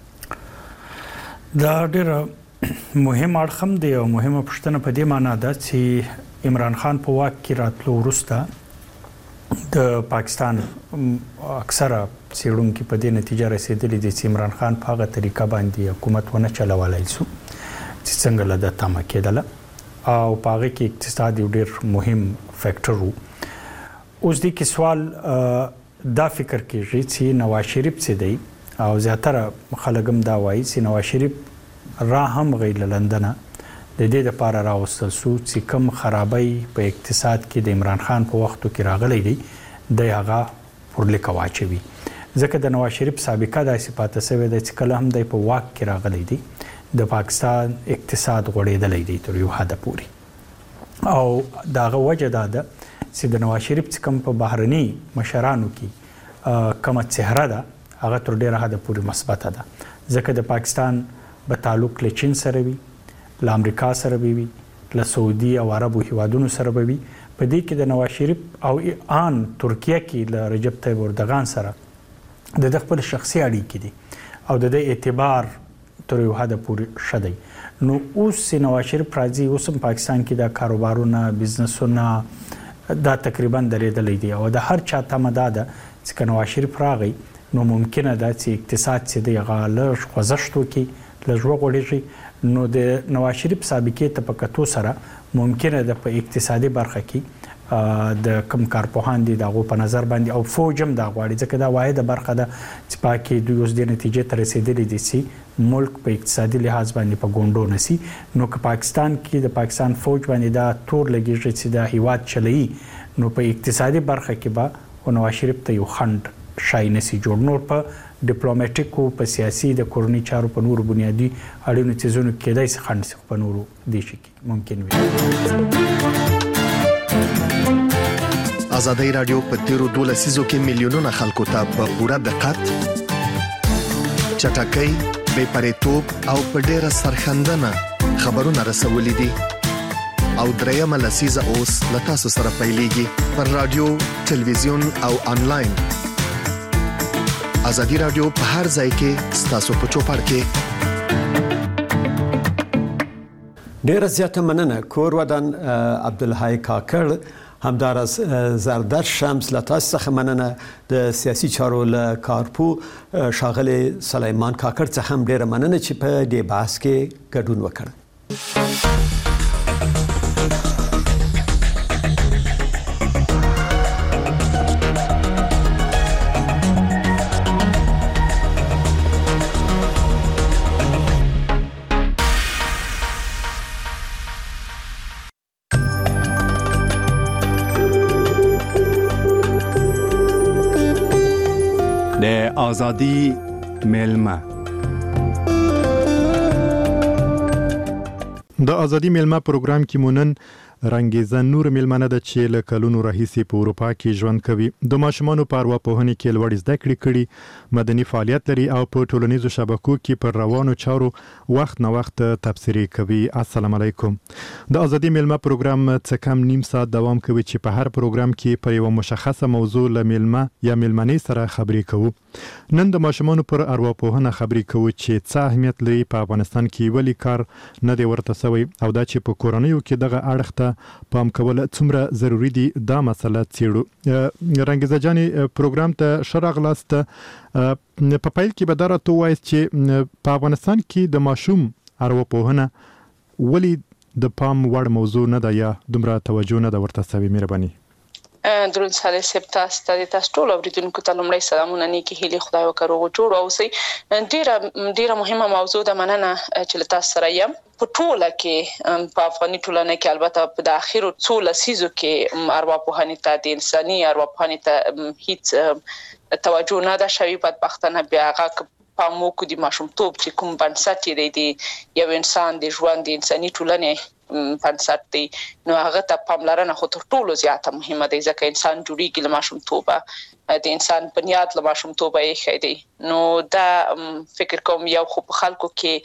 دا ډېر مهم اړخم دی او مهمه پوښتنه په دې معنی ده چې عمران خان په واک کې راتلو وروسته د پاکستان اکثره سیړونکو په دې نتیجه رسیدلې دي چې عمران خان په هغه طریقه باندې حکومت ونه چلولای شو چې څنګه له د تمه کېدله او په هغه کې اقتصاد یو ډېر مهم فیکټر وو. اوس دې کې سوال دا فکر کېږي چې نواز شریف څه دی او زیاتره خلک هم دا وایي چې نواز شریف را هم غیر لندن د دې لپاره راوستل شو چې کوم خرابۍ په اقتصاد کې د عمران خان په وختو کې راغلي دي د هغه پرلیک واچوي ځکه د نواز شریف سابقه د صفاته سوي د کله هم د په واک کې راغلي دي د پاکستان اقتصاد غوړېدلې دي تر یو حد پورې او داغه وجه دا ده چې د نواز شریف څخه په بهرني مشرانو کې کومه چهره ده هغه تر ډیره حد پورې مثبت ده ځکه د پاکستان په تعلق له چین سره وي له امریکا سره وي له سعودي او عربو هیوادونو سره وي په دې کې د نواز شریف او ان ترکیه کې له رجب طیب اردوغان سره د خپل شخصي اړیکې دي او د اعتبار تر یو حد پورې شدي نو اوس نواز شریف راځي اوس پاکستان کې د کاروبارونو بزنسونو دا تقریبا درېدلې دي او د هر چا تمه ده چې نواز شریف راغی نو ممکنه ده چې اقتصاد چې د غالش خوځښت وکړي لږ وغوړېږي نو د نواز شریف سابقې ته په کتو سره ممکنه ده په اقتصادي برخه کې د کم کارپوهان دي دغه په نظر باندې او فوج هم دا غواړي ځکه دا واحده برخه ده چې پاکي دوی اوس د نتیجې ته رسیدلې دي چې ملک په اقتصادي لحاظ باندې په ګوندو نسی نو که پاکستان کې د پاکستان فوج باندې دا تور لګیږي چې دا هیواد چلایي نو په اقتصادي برخه کې به او نواز شریف ته یو خند شای نسی جوړ. نور په ډیپلوماټیکو په سیاسي د کورنۍ چارو په نورو بنیادی اړینو څیزونو کې دای څه خند څخه په نورو دي شي ممکن وي. ازادي رادیو په تیرو دوه لسیزو کې میلیونونه خلکو ته په پوره دقت چټکۍ بې پرېتوب او په ډیره سرخندنه خبرونه رسولې دي او درېمه لسیزه اوس له تاسو سره پیلېږي پر رادیو ټلویزیون او انلاین. ازادي رادیو په هر ځای کې ستاسو په چوپړ کې. ډیره زیاته مننه کور ودان عبدالحی کاکړ. همدارس زردر شمس لتاس څخه مننه د سیاسي چارو له کارپو شاغله سلیمان کاکړ څخه هم ډیره مننه چې په دې بحث کې ګډون وکړ. آزادی میلمه د ازادي میلمه پروګرام کې مونن رنګیزه نور میلمنه د چې له کلونو راهیسې په اروپا کې ژوند کوي. د ماشومانو په ارواپوهنې کې لوړ زده کړې کړي، مدني فعالیت لري او په ټولنیزو شبکو کې پر روانو چارو وخت نه وخت تبصرې کوي. السلام علیکم. د ازادي میلمه پروګرام څه کم نیم ساعت دوام کوي چې په هر پروګرام کې پر یو مشخصه موضوع له میلمه یا میلمنې سره خبرې کوو. نن د ماشومانو پر ارواپوهنه خبرې کوو چې څه اهمیت لري په افغانستان کې، ولی کار نه دی ورته سوی او دا چې په کورنیو کې دغه اړخ ته پام کول څومره ضروری دي دا مسله څیړو. رنګیزه جانې پروګرام ته شرغ لاست په پیل کې به درته وایي چې په افغانستان کې د ماشوم ارواپوهنه ولی د پام وړ موضوع نه ده یا دومره توجه نه ده ورته سوي. مهرباني. درود سره سپتا ستاسو تاسو ټول اوریدونکو ته لومړی سلامونه نیکی هیلې خدای وکړو جوړ اوسئ. ډیره ډیره مهمه موضوع ده، مننه چې تاسو سره یم. په ټوله کې په افغاني ټولنه کې البته په د اخیرو څو لسیزو کې ارواپوهنې ته د انساني ارواپوهنې ته هیڅ توجه نه ده شوې. بدبختانه بیا هغه پامو کو د ماشومتوب چې کوم بنسټ دی د یو انسان د ژوند د انساني ټولنې بنسټ دی، نو هغه ته پاملرنه خو تر ټولو زیاته مهمه ده ځکه انسان جوړیږي له ماشومتوبه، د انسان بنیاد له ماشومتوبه یې خېدي. نو دا فکر کوم یو خو په خلکو کې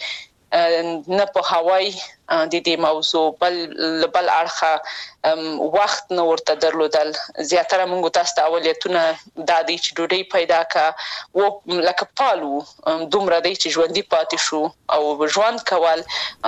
نه په هواي د دې موضوع بل بل اړخه وخت نو ورته درلودل. زیاتره موږ تاسو ته اولتونه د دې چې ډوډۍ پیدا کا و لکه پالو دومره دی چې ژوندۍ پاتې شو او ژوند کول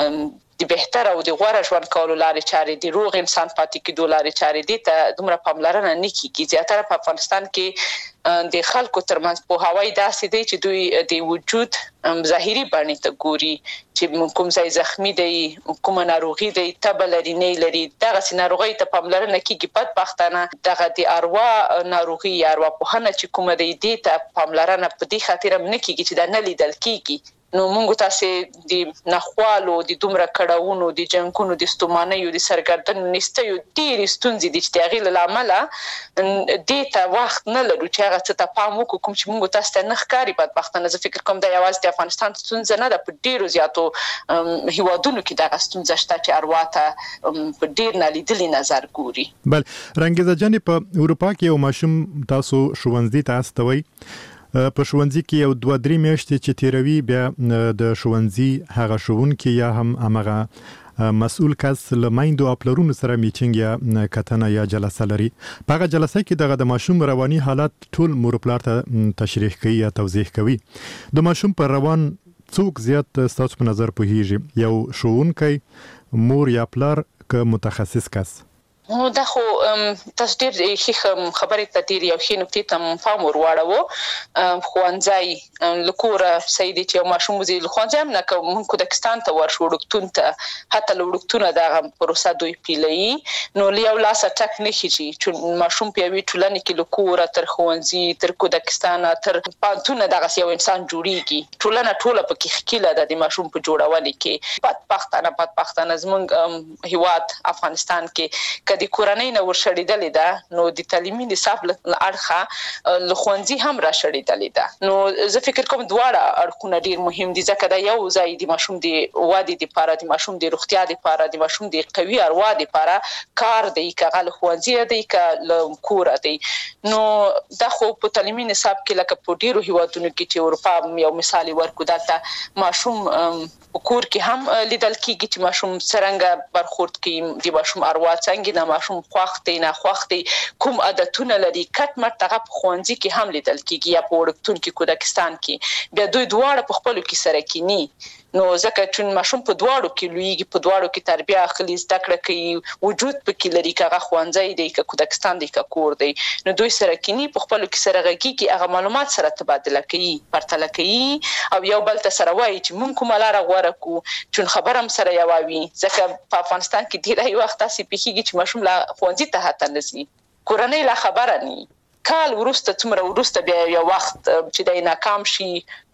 د بهتر او د غوړه ژوند کولو لارې چارې د روغ انسان پاتې کېدو لارې چارې دي ته دومره پاملرنه نه کیږي. زیاتره په افغانستان کې د خلکو ترمنځ په هواي داسې دی چې دوی د وجود ظاهري بڼې ته ګوري چې کوم ځای زخمی دی، کوم ناروغي دی، تبه لري نه لري، دغه ناروغي ته پاملرنه کیږي. بدبختانه دغه د اروا ناروغي یا ارواپوهنه چې کوم دی دې ته پاملرنه په دې خاطر هم نه کیږي چې دا نه لیدل کیږي. نو موږ تاسو د نخوالو د دومره کډاونو د جنگونو د ستومانیو د سرګردن نستیو ډېر ستونزې د اشتیاغي لامل د ته وخت نه لرو چې هغه څه ته پام وکړو کوم چې موږ تاسو ته نه ښکاري. بدبختانه زه فکر کوم د یوازې د افغانستان ستونزه نه ده، په ډیرو زیاتو هیوادونو کې دغه ستونزه شته چې اروا ته په ډیر نالیدلي نظر ګوري. بل رنګیزه جانې په اروپا کې یو ماشوم تاسو ښوونځي ته استوي، په ښوونځي کې یو دوه درې میاشتې چې تیروي بیا د ښوونځي هغه ښوونکي یا هم هغه مسؤل کس له میندو او پلرونو سره میټینګ یا کتنه یا جلسه لري. په هغه جلسه کې دغه د ماشوم رواني حالت ټول مور پلار ته تشریح کوي یا توضیح کوي. د ماشوم پر روان څوک زیات ستاسو په نظر پوهیږي، یو ښوونکی، مور یا پلار که متخصص کس؟ نو دا خو تاسو ډېر ښه خبرې ته ډېر یو ښه نکتې ته پام ورواړو. ښوونځی له کوره صحیح دی چې یو ماشوم وځي له ښوونځي هم نه کوو، موږ کودکستان ته ورشو، وړکتون ته، حتی له وړکتونه دغه پروسه دوی پیلوي. نو له یو لاسه ټک نه خېږي چې ماشوم په یوې ټولنې کې له کوره تر ښوونځي تر کودکستانه تر پوهنتونه دغسې یو انسان جوړیږي. ټولنه ټوله پکې ښکیله ده د ماشوم په جوړولو کې. بدبختانه بدبختانه زموږ هیواد افغانستان کې که د کورنۍ نه ورشړېدلې ده نو د تعلیمي نصاب له اړخه له ښوونځي هم را شړېدلې ده. نو زه فکر کوم دواړه اړخونه ډېر مهم دي ځکه دا یو ځای د ماشوم د ودې لپاره د ماشوم د روغتیا لپاره د ماشوم د قوي اروا لپاره کار دی که له ښوونځي دی که له کوره دی. نو دا خو په تعلیمي نصاب کې لکه په ډېرو هیوادونو کې چې اروپا یو مثال ورکو دلته ماشوم په کور کې هم لیدل کېږي چې ماشوم څرنګه برخورد کوي د ماشوم اروا څنګه د ماشوم خوښ دی نه خوښ دی کوم عادتونه لري کټ مټ هغه په ښوونځي کې هم لیدل کېږي یا په وړکتون کې کودکستان کې بیا دوی دواړه په خپلو کې سره کینی. نو ځکه چې ماشوم په دواړو کې لویږي په دواړو کې تربیه اخلي زده کړه کوي وجود پکې لري که هغه ښوونځی دی که کودکستان دی که کور دی نو دوی سره کینی په خپلو کې سره غږیږي هغه معلومات سره تبادله کوي پرتله کوي او یو بل ته سره وایي چې موږ کومه لاره غوره کړو چون خبره هم سره یوه وي ځکه په افغانستان کې ډېری وخت داسې پېښېږي چې ماشوم لا ښوونځي ته حتی نه ځي کورنۍ لا خبره نه کال وروسته څومره وروسته بیا یو وخت چې دی ناکام شي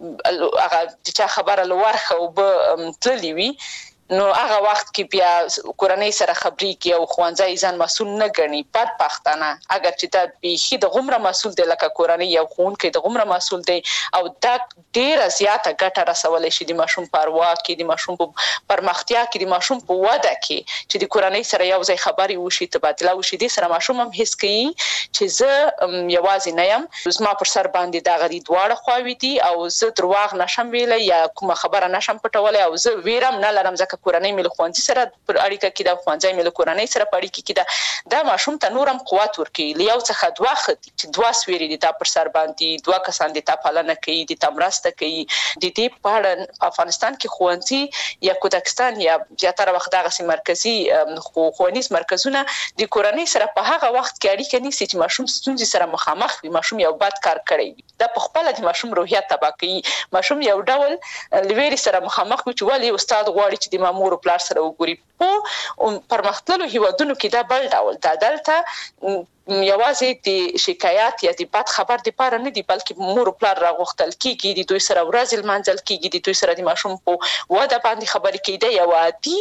هغه د چا خبره له ورخه اوبه تللي وي نو هغه وخت کې بیا کورنۍ سره خبرېږي او ښوونځی ځان مسؤل نه ګڼي بد پښتانه اگر چې دا بیخي د غومره مسؤل دی لکه کورنۍ یو ښوونکی د غومره مسؤل دی او دا ډېره زیاته ګټه رسولی شي د ماشوم په اروا کې د ماشوم په پرمختیا کې د ماشوم په وده کې چې د کورنۍ سره یو ځای خبرې وشي تبادله وشي دې سره ماشوم هم حس کوي چې زه یوازې نه یم زما پر سر باندې دغه دي دواړه خواوې دي او زه درواغ نشم ویلی یا کومه خبره نشم پټولی او زه ویرم نه لرم ځکه کورنۍ مې له ښوونځي سره پر اړیکه کې ده ښوونځی مې له کورنۍ سره په اړیکه کې ده دا ماشوم ته نور هم قوت ورکوي له یو څخه دوه ښه دي چې دوه سویرې دي تا پر سر باندې دوه کسان دي تا پالنه کوي دي تا مرسته کوي د دې په اړه په افغانستان کې ښوونځي یا کودکستان یا زیاتره وخت دغسې مرکزي ښوونیز مرکزونه د کورنۍ سره په هغه وخت کې اړیکه نیسي چې ماشوم ستونزې سره مخامخ وي ماشوم یو بد کار کړی وي دا په خپله د ماشوم روحیه تباه کوي ماشوم یو ډول له ویرې سره مخامخ وي چې ولې استاد غواړي چې د مامور او پلار سره وګوري په پرمختللو هیوادونو کې دا بل ډول دا دلته یوازې د شکایت یا د بد خبر دپاره نه دي بلکې مور او پلار راغوښتل کېږي د دوی سره ورځې لمانځل کېږي د دوی سره د ماشوم په وده باندې خبرې کوي دا یو عادي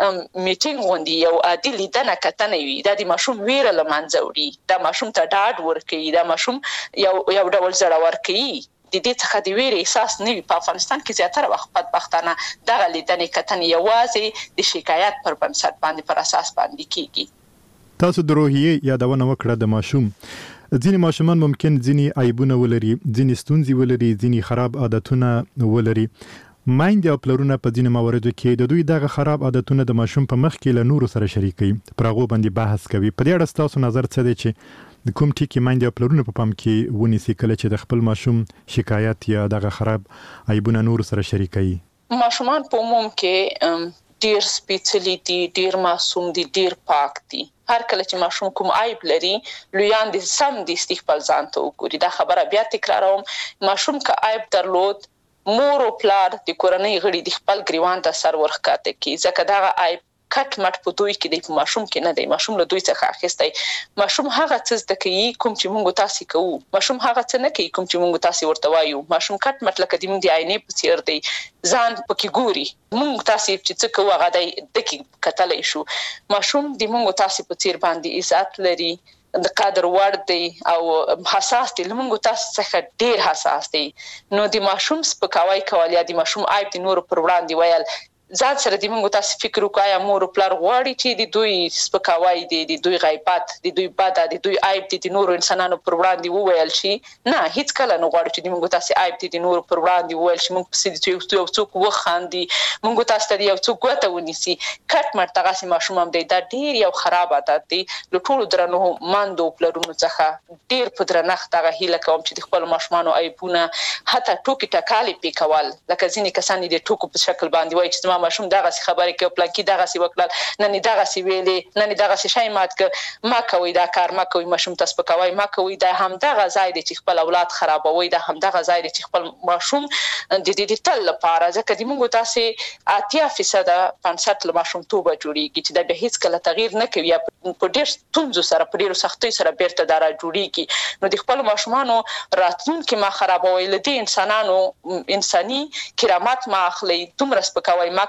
میټینګ غوندې یو عادي لیدنه کتنه وي دا د ماشوم ویره له منځه وړي دا ماشوم ته ډاډ ورکوي دا ماشوم یو یو ډول زړور کوي د دې څخه د ویرې احساس نه وي په افغانستان کې زیاتره وخت بدبختانه دغه لیدنې کتنې یوازې د شکایت پر بنسټ باندې پر اساس باندې کېږي. تاسو د روحیې یادونه وکړه د ماشوم ځینې ماشومان ممکن ځینې عیبونه ولري ځینې ستونزې ولري ځینې خراب عادتونه ولري مایندې او پلرونه په ځینې مواردو کې د دوی دغه خراب عادتونه د ماشوم په مخ کې له نورو سره شریکوي پر هغو باندې بحث کوي په دې اړه ستاسو نظر څه دی چې د کوم ټکي مایندې او پلرونه په پام کې ونیسي کله چې د خپل ماشوم شکایت یا دغه خراب عیبونه نورو سره شریکوي؟ ماشومان په عموم کې ډیر سپیڅلي دي ډیر معصوم دي ډیر پاک دي هر کله چې ماشوم کوم عیب لري لویان دي سم دي خپل ځان ته وګوري دا خبره بیا تکراروم ماشوم که عیب درلود مور او پلار د کورنۍ غړي د خپل ګریوان ته سر ورښکته کوي ځکه دغه عیب کټ مټ په دوی کې دی په ماشوم کې نه دی ماشوم له دوی څخه اخیستی ماشوم هغه څه زده کوي کوم چې موږ تاسو کوو ماشوم هغه څه نه کوي کوم چې موږ تاسو ورته وایو ماشوم کټ مټ لکه د موږ د عینې په څیر دی ځان پکې ګوري موږ تاسو چې څه کوو هغه دی دکې کتلی شو ماشوم د موږ تاسو په څیر باندې عزت لري د قدر وړ دی او حساس دی لمونږ تاسو څخه ډیر حساس دی نو د ماشوم سپکاوی کول یا د ماشوم عیب د نورو پر وړاندې ویل ځان سره د موږ تاسو فکر وکړئ مور او پلار غواړي چې د دوی سپکاوی دي د دوی غیبت د دوی بد د دوی عیب دي د نورو انسانانو پر وړاندې وویل شي نه هیڅ کله نه غواړي چې د موږ تاسو عیب دي د نورو پر وړاندې وویل شي موږ پسې د یو څوک وخاندي موږ تاسو ته یو څوک ګوته ونیسي کټ مټ دغسې ماشوم هم دی دا ډیر یو خراب عادت دی له ټولو درنو ماندو پلرونو څخه ډیر په درنښت دغه هیله کوم چې د خپلو ماشومانو عیبونه حتی ټوکې ټکالې پې کول لکه ځینې کسان د ټوکو په شکل باندې وایي چې زما ماشوم دغسې خبرې کوي پلانکي دغسې وکړل نن یې دغسې ویلې نن یې دغسې شی مات کړ ما کوئ دا کار ما کوئ ماشوم ته سپکوئ ما کوئ دا همدغه ځای دی چې خپل اولاد خرابوئ دا همدغه ځای دی چې خپل ماشوم د دې د تل لپاره ځکه د موږ تاسې اتیا فیصده بنسټ له ماشومتوبه جوړېږي چې دا بیا هېڅکله تغییر نه کوي یا په ډېر ستونزو سره په ډېرو سختیو سره بیرته دا را جوړېږي نو د خپلو ماشومانو راتلونکي ما خرابوئ له دې انسانانو انساني کرامت ما اخلئ دومره سپکوئ ما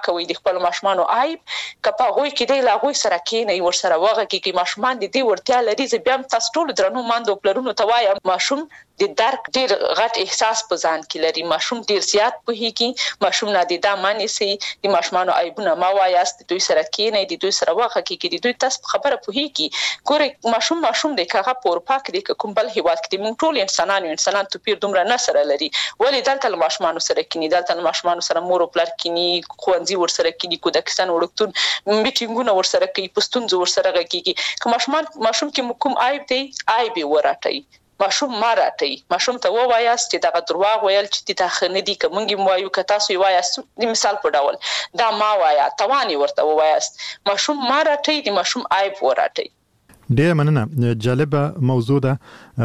کوي د خپل ماشومانو عیب کپا غوي کې دی لا غوي سره کې نه ور سره وغه کې ماشومان دي دی ورتیا لري چې بیا تاسو ټول درنو ماندو پلرونو ته وایم ماشوم د درک ډیر غټ احساس په ځان کې لري ماشوم ډیر زیات پوهیږي ماشوم نه د دا معنی سي د ماشومانو عیبونه ما وایاست دوی سره کې نه دي دوی سره وغه کې کې دوی تاسو خبره پوهیږي ګوره ماشوم ماشوم د کاغه پور پاک دي کوم بل هیواد کې موږ ټول انسانان یو انسانان توپیر دومره نه سره لري ولې دلته ماشومان سره کې نه دلته ماشومان سره مور او پلار کې نه خوندې ور سره کې دي کودکستان وړکتون میټینګونه ور سره کوي پښتون ور سره کوي که ماشومان ماشوم کې کوم عیب دی عیب وراتای ماشوم ماراټي ماشوم ته ووایاست چې دا دروغ ویل چې ته خنه دي کومګي موایو که تاسو وایاست د مثال په ډول دا ما وایا توانی ورته وایاست ماشوم ماراټي د ماشوم عیب وراتي ډېر مننه جالبه موضوع ده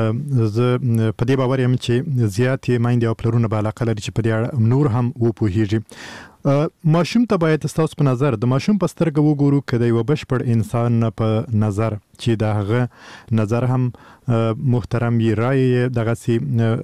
زه په دې باور یم چې زیاتې مایندې او پلرونه به علاقه لري چې په دې اړه نور هم وپوهیږي ماشوم ته باید تاسو په نظر د ماشوم په سترګه وګورو کله یو بشپړ انسان په نظر چې دا هغه نظر هم محترم وي رائے دغه سي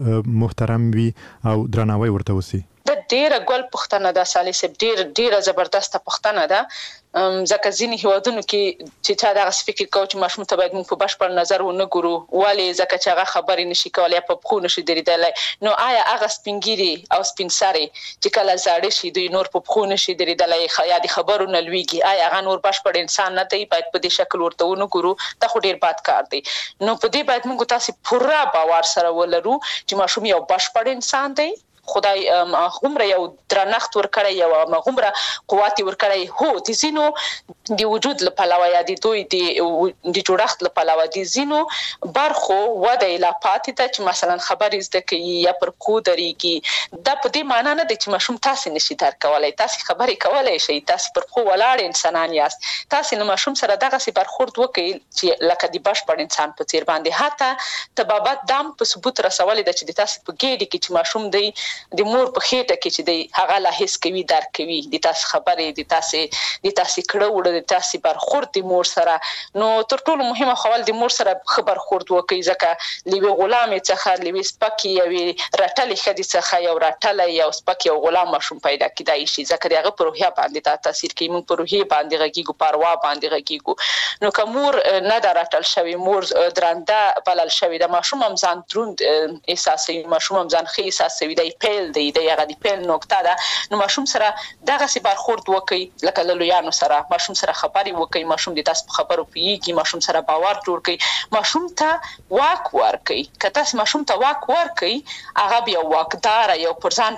محترم وي او درناوی ورته وسی د ډیره ګل پښتنه ده سالي سب ډیر ډیره زبردست پښتنه ده ځکه ځینی هیوادونو کې چې چا دغه فکر کوي چې ماشوم ته باید موږ په بشپړ نظر ونه ګورو ولی ځکه چې هغه خبرې نشي کولای په خو نشي درېدلای نو آیا هغه سپینګيري او سپینساري چې کله زاړه شي دوی نور په خو نشي درېدلای خیا د خبرونه لويږي آیا هغه نور بشپړ انسان نه دی باید په دې شکل ورته ونه ګورو دا خو ډیر بد کار دی نو په دې باید موږ تاسو پوره باور سره ولرو چې ماشوم یو بشپړ انسان دی خدای همره یو درنښت ورکړی یو همره قوت ورکړی هو د زینو د وجود لپاره یا د دوی د د جوړښت لپاره د زینو برخو وده لا پاتې ته چې مثلا خبرې زده کوي یا پر کو دريږي دا په دې معنی نه دی چې ماشوم تاسو نشي درک کولای تاسو خبرې کولای شئ تاسو پر خو ولاړ انسانان یاست تاسو نو ماشوم سره دغه سي برخورد وکړي چې لکه د بشپړ انسان په څیر باندې حتی تبابت دام په ثبوت رسول د چې تاسو په ګېډه کې چې ماشوم دی د مور په خېټه کې چې دی هغه لا هیڅ کوي درک کوي د تاسو خبرې د تاسو د تاسو کړه وړه د تاسو برخورد د مور سره نو تر ټولو مهمه خبر د مور سره خبر خورد وکړي ځکه لوي غلام څخه لوي سپکی یو رټلې خدي څخه یو رټلې یو سپکی یو غلام ماشوم پیدا کیدای شي ځکه دغه په روحیه باندې تاثیر کوي موږ په روحیه باندې غږیږو پروا باندې غږیږو نو کومور نه درټل شوی مور درنده بلل شوی د ماشوم هم ځان دروند احساسي ماشوم هم ځان خې احساسي دی پیل دی د هغه دی پیل نقطه ده نو ماشوم سره دغه سي برخورد وکي لکه لویانو سره ماشوم سره خبري وکي ماشوم د تاسو خبرو پیږي ماشوم سره باور جوړ کړي ماشوم ته واک ورکي کته ماشوم ته واک ورکي هغه بیا واکدار یو پرځان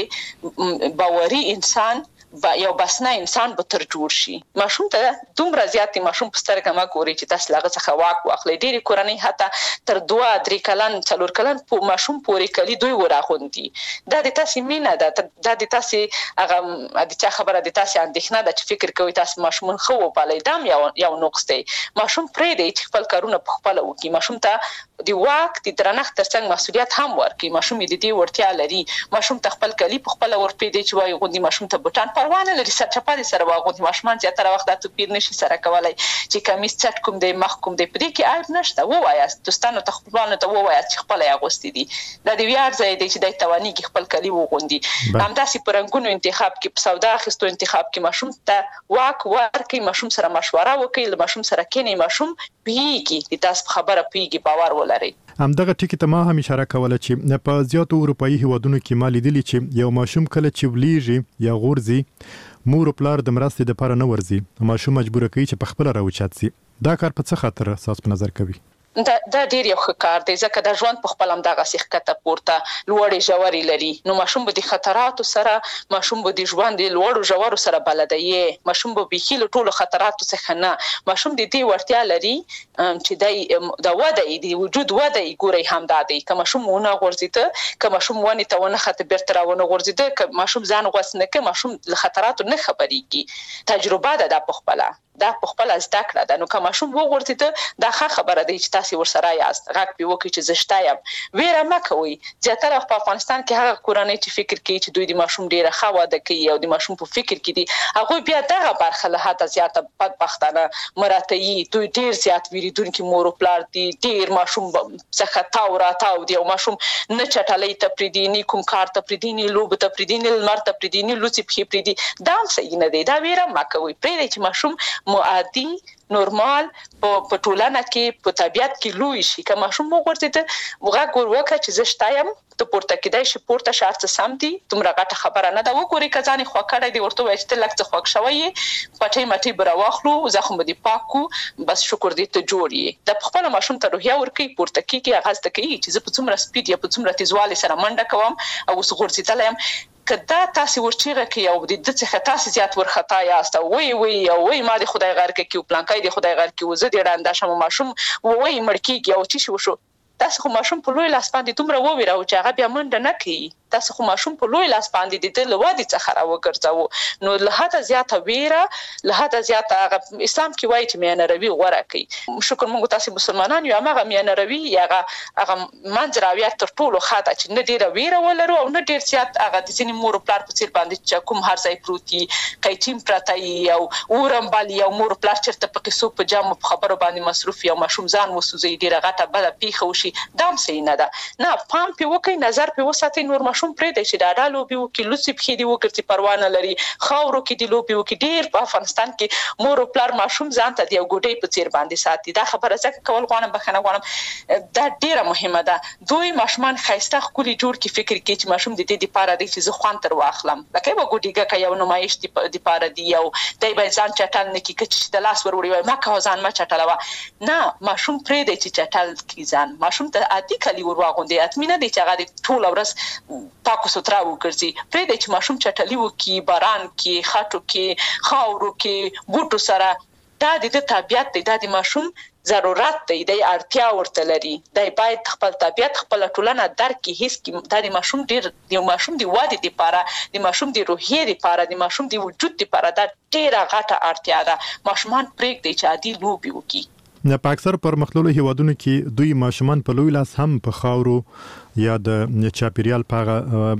باندې باوري انسان با یو بسنه انسان به تر جوړ شي ماشوم ته دومره زیات ماشوم په سترګه ما ګوري چې تاسو لاغه څخه واک واخلي ډېری کورنۍ حتی تر دوه درې کلن څلور کلن په ماشوم پورې کلی دوی وراغوندي دا د تاسو مینه ده دا د تاسو هغه د چا خبره د تاسو اندېښنه ده چې فکر کوي تاسو ماشوم خو وپالي دام یو یو نقص دی ماشوم پرې دی چې خپل کارونه په خپل وکړي ماشوم ته د واک د درنښت ترڅنګ مسؤلیت هم ورکړي ماشوم د دې ورتیا لري ماشوم ته خپل کلی په خپل ورپې دی چې وایي غوندي ماشوم ته بوتان پروانه لري سرچپاري سره واغوندي ماشومان چې تر وخت د توپیر نشي سره کولای چې کمیس چټ کوم دی مخ کوم دی پرې کې عیب نشته ووایاست دوستانو ته خپلانو ته ووایاست چې خپل یاغوستي دي دا دی ویار ځای دی چې د توانی کې خپل کلی وغوندي همداسې پرنګونو انتخاب کې په سودا اخیستو انتخاب کې ماشوم ته واک ورکړي ماشوم سره مشوره وکړي له ماشوم سره کینې ماشوم پیږي د تاسو خبره پیږي باور ولري همدغه ټکی ته ما هم اشاره کوله چې په زیاتو اروپאי هیوادونو کې ما لیدلی چې یو ماشوم کله چې ولیږي یا غورځي مور او پلار د مرستې لپاره نه ورځي ماشوم مجبور کوي چې په خپل راوچات سي دا کار په څه خاطر اساس په نظر کوي دا دا ډیر یو ښه کار دی ځکه د ژوند په خپل هم دغه سیخته پورته لوړې ژورې لري نو ماشوم به د خطراتو سره ماشوم به د ژوند د لوړو ژورو سره بلد دی ماشوم به به خېل ټولو خطراتو څخه نه ماشوم د دې ورتیا لري چې د د وده د وجود وده ګوري هم دادی که ماشوم ونه غورځیته که ماشوم ونه ته ونه خط بیرته راونه غورځیده که ماشوم ځان غوسنه که ماشوم له خطراتو نه خبرېږي تجربه ده د خپل دا په خپل زده کړه ده نو که ماشوم وغورځیده دا ښه خبره ده چې تاسو ورسره یاست غږ په وکړي چې زشته یم ویره مه کوئ زیاتره په افغانستان کې هغه کورنۍ چې فکر کوي چې دوی د ماشوم ډیره ښه واده کوي او د ماشوم په فکر کې دي هغوی بیا دغه برخه له حده زیاته بدبختانه مراته یي دوی ډیر زیات ویریدونکي مور او پلار دي ډیر ماشوم څخه تاو راتاو دي او ماشوم نه چټلۍ ته پرېږدي نه کوم کار ته پرېږدي نه لوبو ته پرېږدي نه لمر ته پرېږدي نه لوڅې پښې پرېږدي دا هم صحیح نه دی دا ویره مه کوئ پرېږدئ چې ماشوم معادي نورمال په ټولنه کې په طبیعت کې لوی شي که ماشوم وغورځېده غږ ور وکړه چې زه شته یم ته پورته کېدای شي پورته شه هر څه سم دي دومره غټه خبره نه ده وګورئ که ځان یې خوږ کړی دی ورته ووایه چې ته لږ څه خوږ شوی یې پټۍ مټۍ به راواخلو زخم به دې پاک کړو بس شکر دی ته جوړ یې د خپله ماشوم ته روحیه ورکوي پورته کېږي هغه زده کوي چې زه په څومره سپیډ یا په څومره تیزوالي سره منډه کوم او اوس غورځېدلی یم که دا تاسو ورچیغه کوي او د ده څخه تاسو زیات ورخطا یاست او وی وی او وی ما د خدای غر کې او پلانکای د خدای غر کې زه د ډاندا شم ماشوم وی مړ کېږي او چې شو شو تاسو خو ماشوم په لوی لاس باندې دومره وویراو چې هغه بیا منډه نه کوي تاسو خو ماشوم په لوی لاس باندې د ده له وادي څخه راوګرځاوه نو له حده زیاته ویره له حده زیاته هغه اسلام کې وایي چې میانه روي غوره کوي شکر موږ تاسو مسلمانان یو هغه میانه روي هغه هغه منځ راویه تر ټولو ښه ده چې نه ډېره ویره ولرو او نه ډېر زیات هغه د ځینې مور او پلار په څېر باندې چې کوم هر ځای پروت وي قیچین پرته وي او اورم بل یو مور او پلار چېرته په قصو په جامو په خبرو باندې مصروف وي او ماشوم ځان وسوځوي ډېره غټه بده پیښه وشي دا هم صحیح نه ده نه پام پرې وکړئ نظر پرې وساتئ نور ماشوم پرېږدئ چې ډاډه لوبې وکړي لوڅې پښې دې وګرځي پروا نه لري خاورو کې دې لوبې وکړي ډېر په افغانستان کې مور او پلار ماشوم ځان ته د یو ګوډۍ په څېر باندې ساتي دا خبره ځکه کول غواړم بښنه غواړم دا ډېره مهمه ده دوی ماشومان ښایسته ښکلي جوړ کړي فکر کوي چې ماشوم د دې دپاره دی چې زه خوند تر واخلم لکه یوه ګوډیګه که یو نمایش دپاره دي او دی باید ځان چټل نه کړي که چې د لاس ور وړي وایي مه کوه ځان مه چټلوه نه ماشوم پرېږدئ چې چټل کړي ځان ماشوم ته عادي کالي ور واغوندئ حتمي نه دی چې هغه دې ټوله ورځ پاکو سوترا وګرځي پرېږدئ چې ماشوم چټلي وکړي باران کې خټو کې خاورو کې بوټو سره دا د ده طبیعت دی دا د ماشوم ضرورت دی دی اړتیا ورته لري دی باید خپل طبیعت خپله ټولنه درک کړي حس کړي دا د ماشوم ډېر د ماشوم د ودې دپاره د ماشوم د روحیې دپاره د ماشوم د وجود دپاره دا ډېره غټه اړتیا ده ماشومان پرېږدئ چې عادي لوبې وکړي په اکثر پرمختللو هیوادونو کې دوی ماشومان په لوی لاس هم په خاورو یا د چاپیریال په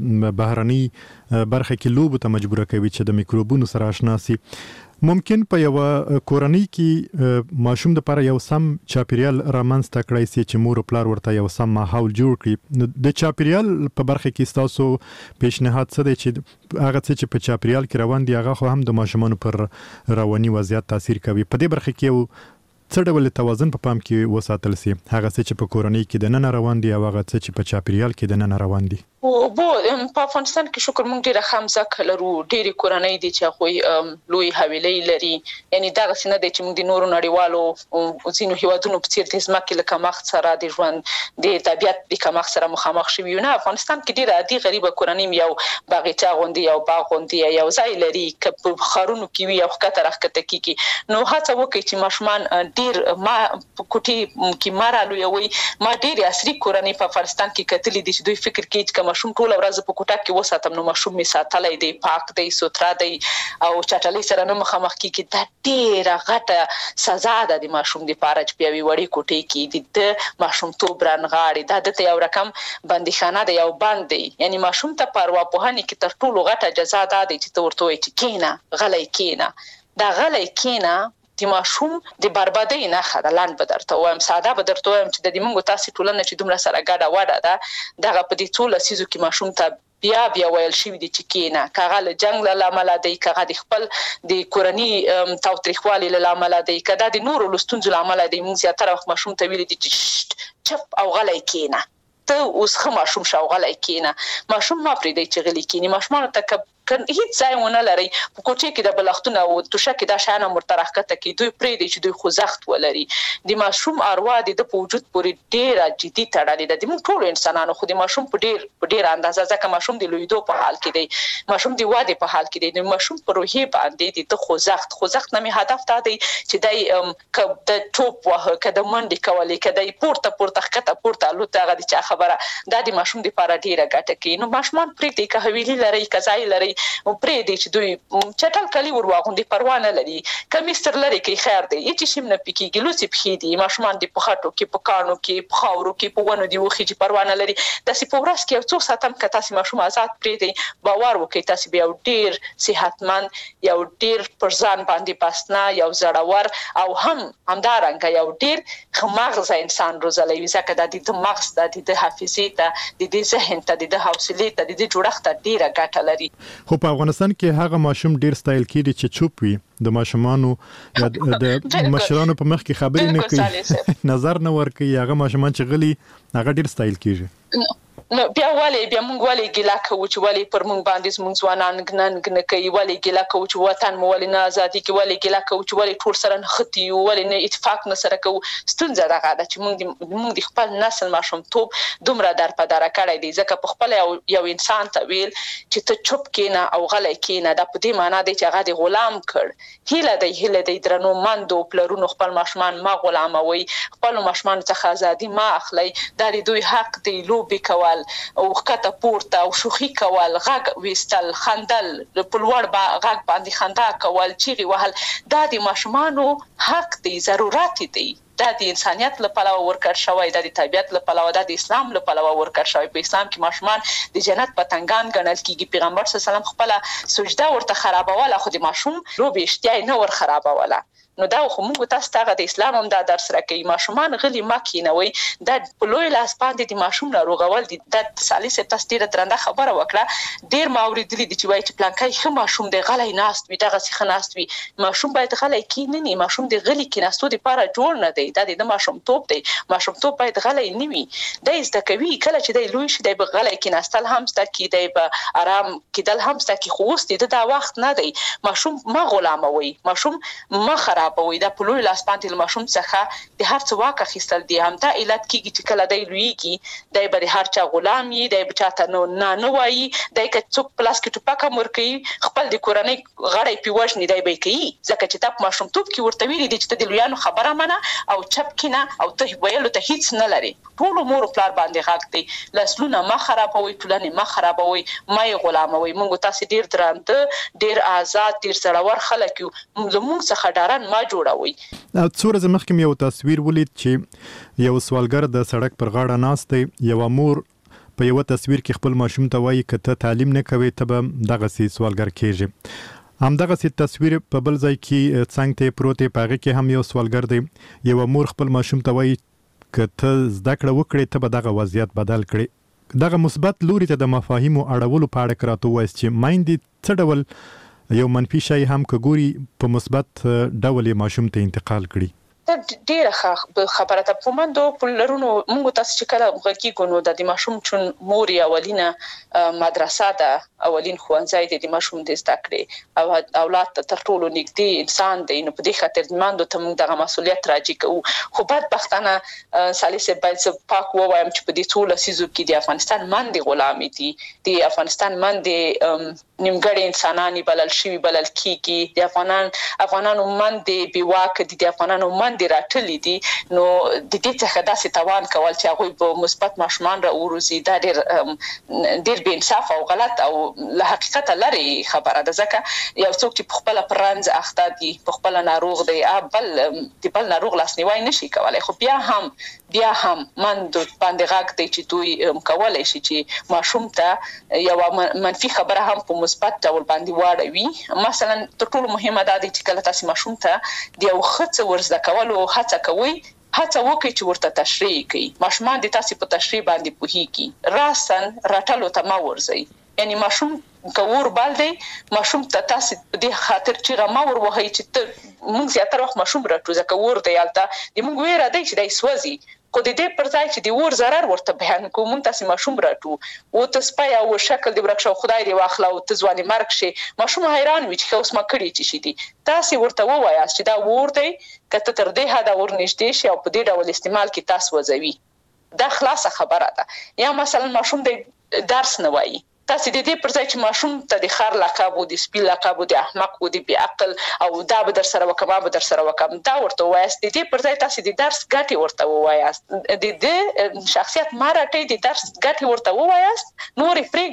بهرني برخه کې لوبو ته مجبوره کوي چې د میکروبونو سره آشنا سي ممکن په یو کورنۍ کې ماشوم د لپاره یو سم چاپیریال رامنځته کړی سي چې مور او پلار ورته یو سم ماحول جوړ کړي د چاپیریال په برخه کې تاسو پیشنهاد څه دی چې هغه څه چې په چاپیریال کې روان دي هغه خو هم د ماشومانو پر رواني وضعیت تاثیر کوي په دې برخه کې یو څه ډول توازن په پام کې وساتل سي هغه څه چې په کورنۍ کې د نن روان دي او هغه څه چې په چاپیریال کې د نن روان دي او بو په افغانستان کې شکر مونږ ډیره خامځه لرو ډېری کورنۍ دي چې خو لوی حویلۍ لري یعنی دا څنګه دي چې موږ د نورو نړیوالو او ځینو هیوادونو په څیر د ځمکې له کمښت سره د ژوند د طبیعت د کمښت سره مخامخ شوي یو نه افغانستان کې ډیره عادي غریبه کورنۍ یو باغچه غوندي یو باغ غوندي یو ځای لري چې په خارونو کې وي او ښکته راښکته کیږي نو هڅه وکړئ چې ماشومان ډیر ما کوټي کې مارالو یوي ما ډیر عصري کورنۍ په افغانستان کې کتلې دي چې دوی فکر کوي چې ماشوم ټول ورځ په کوټه کې وساتم نو ماشوم می ساتلای دی پاک دی سوترا دی او چټلۍ سره نه مخامخ کیږي دا ډیره غټه سزا ده د ماشوم لپاره چې په وړي کوټه کې د ماشوم تو برانغاړي دا د یو رقم بندیخانه دی یو باندې یعنی ماشوم ته پروا پوهنه کې تر ټولو غټه جزا ده چې ته ورته وایي چې کینا غلای کینا دا غلای کینا د ماشوم د بربادۍ نه خاله لاند به درته وایم ساده به درته وایم چې د دې موږ تاسو ټولنه چې دومره سره ګډه وډه ده دغه په دې ټول سيزو کې ماشوم ته بیا بیا ویل شي دي چې کینا کاغه له جنگ له لامل دی کاغه د خپل د کورنی توتریخوالي له لامل دی کدا د نورو لستونزو لامل دی موږ زیاتره وخت ماشوم ته ویل دي چې چپ او غلای کینا ته اوس خه ماشوم شاو غلای کینا ماشوم ما پرې دی چې غلی کینی ماشومان ته کن هیڅ ځای ونه لري په کوټه کې د بلختونه او توشه کې د شانه مرترحکته کې دوی پرې دي چې دوی خوځښت ولري د ماشوم اروا د په وجود پورې ډېر جدي تړلې ده د موږ ټول انسانانو خو د ماشوم په ډېر په ډېر اندازه ځکه ماشوم د لویدو په حال کې دی ماشوم د واده په حال کې دی د ماشوم په روحي باندې د خوځښت خوځښت نه می هدف دا دی چې دای ک د ټوپ وه کده منډي کولې کده پورته پورته خته پورته لوته غدي چې خبره د د ماشوم د لپاره ډیره ګټه کوي نو ماشومان پرې دي که حویلي لري که ځای لري پرې دی چې دوی چټل کلی ور واغوندي پروا نه لري کمیس تر لري کې خیر دی هیڅ شي نه پکېږي لوڅي پخې دي ماشومان دي په خاطو کې په کانو کې په خاورو کې په ونو دی وخی چې پروا نه لري داسې په ورځ کې یو څو ساعت هم که تاسو ماشوم آزاد پرې دی باور وکړئ تاسو بیا ډیر صحتمند یو ډیر پر ځان باندې پاسنا یو زړور او هم همدارنګه یو ډیر خماغز انسان روزلای ځکه د دې مغز د دې حافظې ته د دې ذهن ته د حوصلې ته د دې جوړښت ډیره ګټه لري خو په افغانستان کې هغه ماشوم ډیر ستایل کیږي چې چوپ وي د ماشومانو د مشرانو په مخ کې خبرې نه کوي نظر نه ور کوي هغه ماشومان چې غلي هغه ډیر ستایل کیږي نو بیا ولې بیا موږ ولې ګیلا کوو چې ولې پر موږ باندې موږ ځوانان ګنن نه کوي ولې ګیلا کوو چې وطن مو ولې نه ازادي کې ولې ګیلا کوو چې ولې ټول سره نختی ولې نه اتفاق نه سره کوو ستونزه دغه ده چې موږ موږ د خپل نسل ماشوم توپ دومره در په دره کړی دی ځکه په خپل یو انسان ته ویل چې ته چوپ کینه او غلی کینه دا په دې معنی دی چې هغه د غلام کړ هیله دی هیله دی درنو مندو پلرونو خپل ماشومان ما غلاموي خپل ماشومان څخه ازادي ما اخلي دا دوی حق دی لوبي کول او خطه پورته او شوخي کول غږ وستل خندل په لوړ غږ باندې خندا کول چیغي وهل دا د ماشومانو حق دی ضرورت دی دا د انسانيت لپاره ورکړ شوی دا د طبيعت لپاره دا د اسلام لپاره ورکړ شوی په اسلام کې ماشومان د جنت پتنګان ګڼل کیږي پیغمبر صلی الله علیه وسلم خپل سجده ورته خرابوله خو د ماشوم لوبي اشتیاي نه ور خرابوله نو دا خو موږ تاسو ته د اسلام هم دا درس راکوي ماشومان غلي مکینوي دا په لوی لاس باندې د ماشوم ناروغول دي د سالي سه تاسو ډیره درنده خبره وکړه ډیر ماوریدلي دي چې وایي چې پلانکای خو ماشوم د غلي ناست وي دغه څه خناست وي ماشوم باید غلي کینې نه ماشوم د غلي کیناستو لپاره جوړ نه دی دا د ماشوم توپ دی ماشوم توپ باید غلي نه وي د زده کوي کله چې د لوی شي د غلي کیناستل هم ست کی دی په آرام کېدل هم ست کی خوست دي دا وخت نه دی ماشوم ما غلاموي ماشوم ما خراب وي دا په لوی لاس باندې ماشوم څخه د هر څه واک اخیستل دي هم دا علت کیږي چې کله دی لویږي دی به هر چا غلام وي دی به چاته نو نه نه وایي دی که څوک پلاس کې ټوپک امر کوي خپل د کورنۍ غړی پیوژني دی به کوي ځکه چې تاسو ماشوم توپ کې ورته ویلي دي چې د لویانو خبره منه او چپ کینه او ته ویلو ته هیڅ نه لري ټول امور پلار باندې غاک دی لاسلونه ما خرابوي ټولنه ما خرابوي ما غلاموي موږ تاسو ډیر درانده ډیر آزاد ډیر زړور خلک یو موږ څخه ډارن ما جوړوي څو ورځې مخکې یو تصویر ولید چې یو سوالګر د سړک پر غاړه ناست دی یو مور په یو تصویر کې خپل ماشوم ته وایي که ته تعلیم نه کوي ته به دغسې سوالګر کېږي همدغسې تصویر په بل ځای کې څنګ ته پروت دی په هغې کې هم یو سوالګر دی یو مور خپل ماشوم ته وایي که ته زده کړه وکړې ته به دغه وضعیت بدل کړې دغه مثبت لوري ته د مفاهیمو اړولو په اړه که راته ووایاست چې میندې څه ډول یو منفي شی هم که ګوري په مثبت ډول یې ماشوم ته انتقال کړي ډیره خبره ته پومندو پلرونو موږ تاسو چې کله غږی نو د ماشوم چون مور اولینه مدرسه ده اولین ښوونځی د ماشوم د زده کړې او اولاد ته تر ټولو نږدې انسان دی نو په دې خاطر مندو ته موږ دغه مسولیت راځي کوو خو بدبختانه سالسه باید پاک ووایم چې په دې ټول سيزو کې د افغانستان باندې غلامي دي د افغانستان باندې نیمګړی انسانانی بلل شي بلل کیږي د افغانان افغانانو باندې بیواک دي د افغانانو باندې راټلې دي نو د دې څخه داسې توان کول چې هغه په مثبت ماشومان را وروزي دا ډېر ډېر بې انصاف او غلط او له حقیقت لري خبره ده ځکه یو څوک چې په خپل پرانځ اخته دي په خپل ناروغ دی بل د بل ناروغ لاسنیوي نشي کولای خو بیا هم بیا هم من د باندې غاک دی چې دوی کولای شي چې ماشوم ته یو منفي خبره هم په مثبت ډول باندې واړوي مثلا تر ټولو مهمه ده چې کله تاسو ماشوم ته د یو خڅ ورزده کولو هڅه کوي هڅه وکړئ چې ورته تشریح کړئ ماشومان د تاسو په تشریح باندې پوهیږي راسن راټلو ته ما ورځي یعنی ماشوم کور بال دی ماشوم ته تاسو د خاطر چې غما ور وهي چې ته مونږ زیاتره وخت ماشوم راټو ځکه ور دی الته د مونږ ویره دی چې دای سوځي خو د دې پر ځای چې د ور zarar ورته بیان کوم تاسو ماشوم راټو او ته سپای او شکل دی ورکشو خدای دی واخلا او ته ځواني مرګ شي ماشوم حیران وي چې اوس ما کړی چې شي دي تاسو ورته ووایاست چې دا ور دی کته تر دې هدا ور نشته شي او په دې ډول استعمال کې تاسو وځوي دا خلاصه خبره ده یا مثلا ماشوم د درس نه وایي تاسو د دې پر ځای چې ماشوم ته د خار لقب او د سپی لقب او د احمق او د بی عقل او دا به در سره وکم به در سره وکم دا ورته وایاست د دې پر ځای تاسو د درس ګټي ورته وایاست د دې شخصیت مارټي د درس ګټي ورته وایاست نور پرېږدي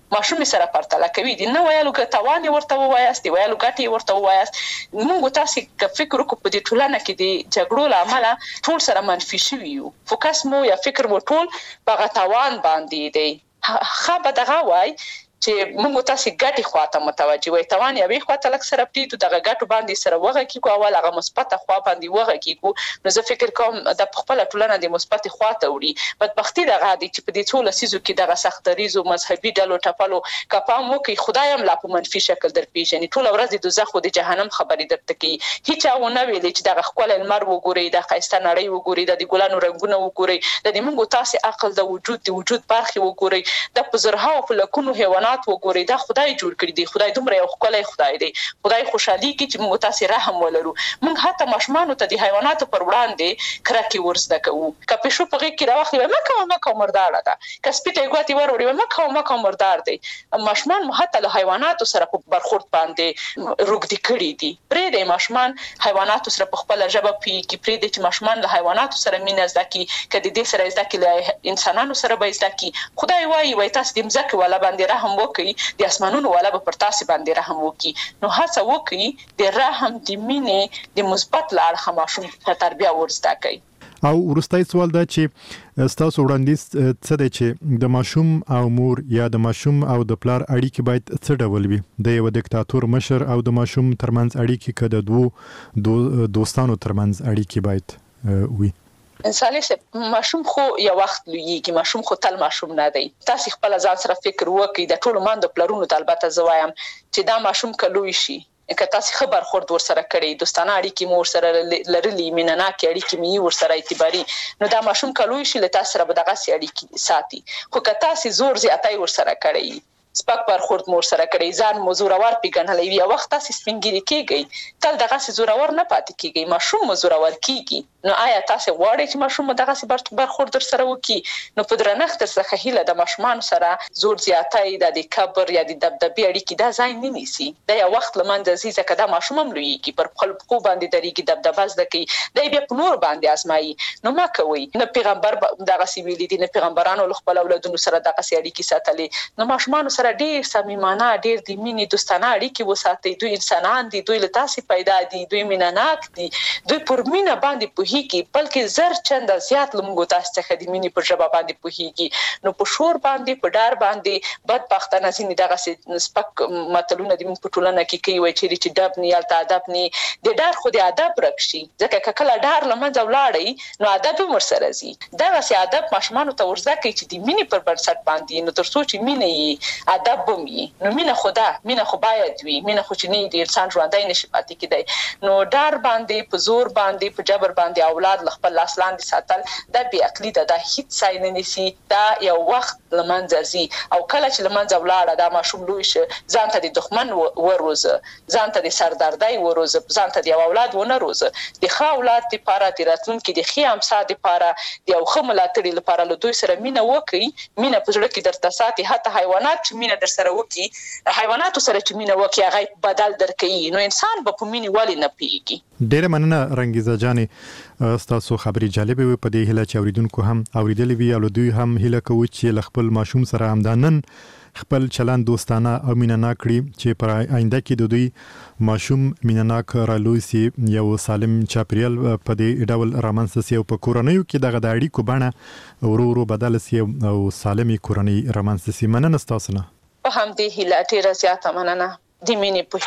ماشوم سره پرتله کوي دي نه ویلو که توان ورته وایاست دی ویلو ګټي ورته وایاست موږ تاسو که فکر وکړو په دې ټولنه کې د جګړو لامل ټول سره منفي شوي یو فوکس مو یا فکر مو ټول په توان باندې دی خا به دغه وای چې موږ تاسو ګټي خواته متوجه وي توان یا به خواته لک سره پټو دغه ګټو باندې سره وغه کیږي اول هغه مثبت خوا باندې وغه کیږي نو زه فکر کوم د خپل ټولنه د مثبت خواته وړي بدبختی دغه دي چې په دې ټول سيزو کې دغه سختريزو مذهبي ډلو ټپلو کپام مو کوي خدایم لا په منفي شکل در پیژني ټول ورځ د دوزخ او د جهنم خبرې درته کوي هیڅ ونه ویلې چې دغه خپل المر وګوري د خيسته نړۍ وګوري د ګلانو رنگونه وګوري د دې موږ تاسو عقل د وجود د وجود برخه وګوري د پزرها او لکونو حیوانات وګوري دا خدای جوړ کړی دی خدای دومره یو خدای خدای دی خدای خوشحالي کی چې موږ تاسو رحم ولرو موږ حتی ماشومان ته د حیواناتو پر وړاندې کرکې ورزده کوو کپې شو په کې راوخلی مکه مکه مردار ده کسپټه ګوتی وروړي مکه مکه مردار دی ماشومان مو حتی له حیواناتو سره په برخورد باندې روګدي کړی دي پرې د ماشومان حیواناتو سره په خپل ژبه پی کې پرې د ماشومان له حیواناتو سره مینه زده کی کدي دې سره زده کی له انسانانو سره به زده کی خدای وایي وای تاسو د مزکه ولا باندې رحم وکړي د اسمانونو ولا به پر تاسو باندې رحم وکړي نو هڅه وکړي د رحم د مینې د مثبت لار خماشوم په تربیه ورسته کوي او ورستای سوال دا چې ستاسو وړاندیز څه دی چې د ماشوم او مور یا د ماشوم او د پلار اړیکې باید څه ډول وي د یو دیکتاتور مشر او د ماشوم ترمنځ اړیکې کده دوه دو دوستانو ترمنځ اړیکې باید وي انساني ماشوم خو یو وخت لویږي ماشوم خو تل ماشوم نه دی تاسو خپل ځان سره فکر وکړئ د ټولو ماندو پلرونو ته البته زوایم چې دا ماشوم کلوي شي که تاسو خبر خورد ور سره کړی دوستانه اړیکې مو سره لرلې مینناکې اړیکې می ور سره اعتباري نو دا ماشوم کلوي شي له تاسو سره به دغه سي اړیکې ساتي خو که تاسو زور زیاتای ور سره کړی سپک برخورد مور سره کړی ځان مزورور پیګنلې وی وخت تاسو سپینګری کیږي تل دغه سي زورور نه پاتې کیږي ماشوم مزورور کیږي نو آیا تاسو غواړئ چې ماشوم دغه سي برخورد سره وکي نو په درنښت څخه هیله د ماشومان سره زور زیاتای د کبر یا د دبدبي اړیکې دا ځای نه نیسي دا یو وخت لمنځه زی ځکه دا ماشوم هم لویږي پر خپل کو باندې درېږي دبدبه زده کوي دا بیا په نور باندې ازمایي نو ما کوي نه پیغمبر دغه سی ویلي دي نه پیغمبرانو خپل اولادونو سره دغه سي اړیکې ساتلې نو ماشومان سره ډېر صمیمانه ډېر د مینې دوستانه اړیکې وساتي دوی انسانان دي دوی له تاسو پیدا دي دوی میناناک دي دوی پر مینه باندې پوهیږي بلکې زر چند زیات لمغو تاسو څخه د مینې پر ژبه باندې پوهیږي نو په شور باندې په ډار باندې بدبختانه ځینې دغه سپک متلونه د په ټولنه کې کوي وایي چې ډب نه یالته ادب نه د ډار خو د ادب رکشي ځکه کله ډار لمنځه ولاړی نو ادب هم ورسره زی دغه سي ادب ماشومان ته ورزده کوي چې د مینې پر بنسټ باندې نو تر څو چې مینه یې ادب بمي نو مینه خدا مینه خو باید وي مینه خو چې نه د انسان ژوندۍ نشي پاتې کېدای نو ډار باندې په زور باندې په جبر باندې اولاد خپل لاس لاندې ساتل دا بی عقلی ده دا هیڅ ځای نه نیسي دا یو وخت لمنځه ځي او کله چې لمنځه ولاړه دا ماشوم لوی شي ځان ته د دښمن وروزه ځان ته د سردردۍ وروزه ځان ته د اولاد ونه روزه د ښه اولاد لپاره د راتلونکي د ښې امسا لپاره د یو ښه ملاتړي لپاره له دوی سره مینه وکړي مینه په زړه کې درته ساتي حتی حیوانات چې مینه در سره وکړي حیواناتو سره چې مینه وکړي هغه بدل درکوي نو انسان به په مینې ولې نه پیږي ډیره مننه رنگیزه جانې ستاسو خبرې جالبه وي په دې هیله چې اوریدونکو هم اوریدلې وي او دوی هم هیله کوي چې خپل ماشوم سره همدانن خپل چلند دوستانه او مینناک کړي چې پر آینده کې د دوی ماشوم مینناک رالوسی یو سالم چاپریال په دې ډول رامنځته سي او په کورنیو کې دغه د اړیکو بڼه ورو ورو بدل سي او سالمي کورنۍ رامنځته سي مننه تاسو نه په هم دې هیله ډیره زیاته مننه د مینې په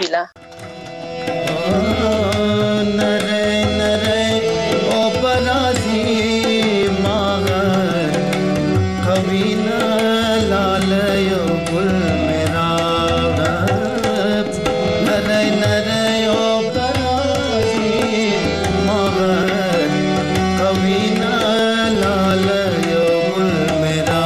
هیله نره نره او برازي ماغر قوینا لال یو گل میرا نره نره او برازي ماغر قوینا لال یو گل میرا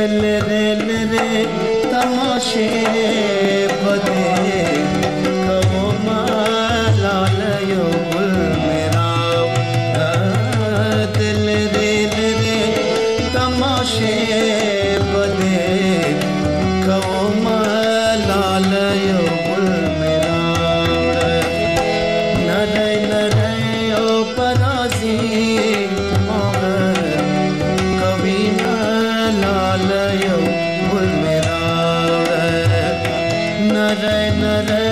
दिल रे रे तमाशे बदे कहो मालाल यो गुल मेरा दिल रे रे तमाशे बदे कहो मालाल यो गुल मेरा नरे नरे ओ पराजी कवि लाल यो गुल मेरा नरे नरे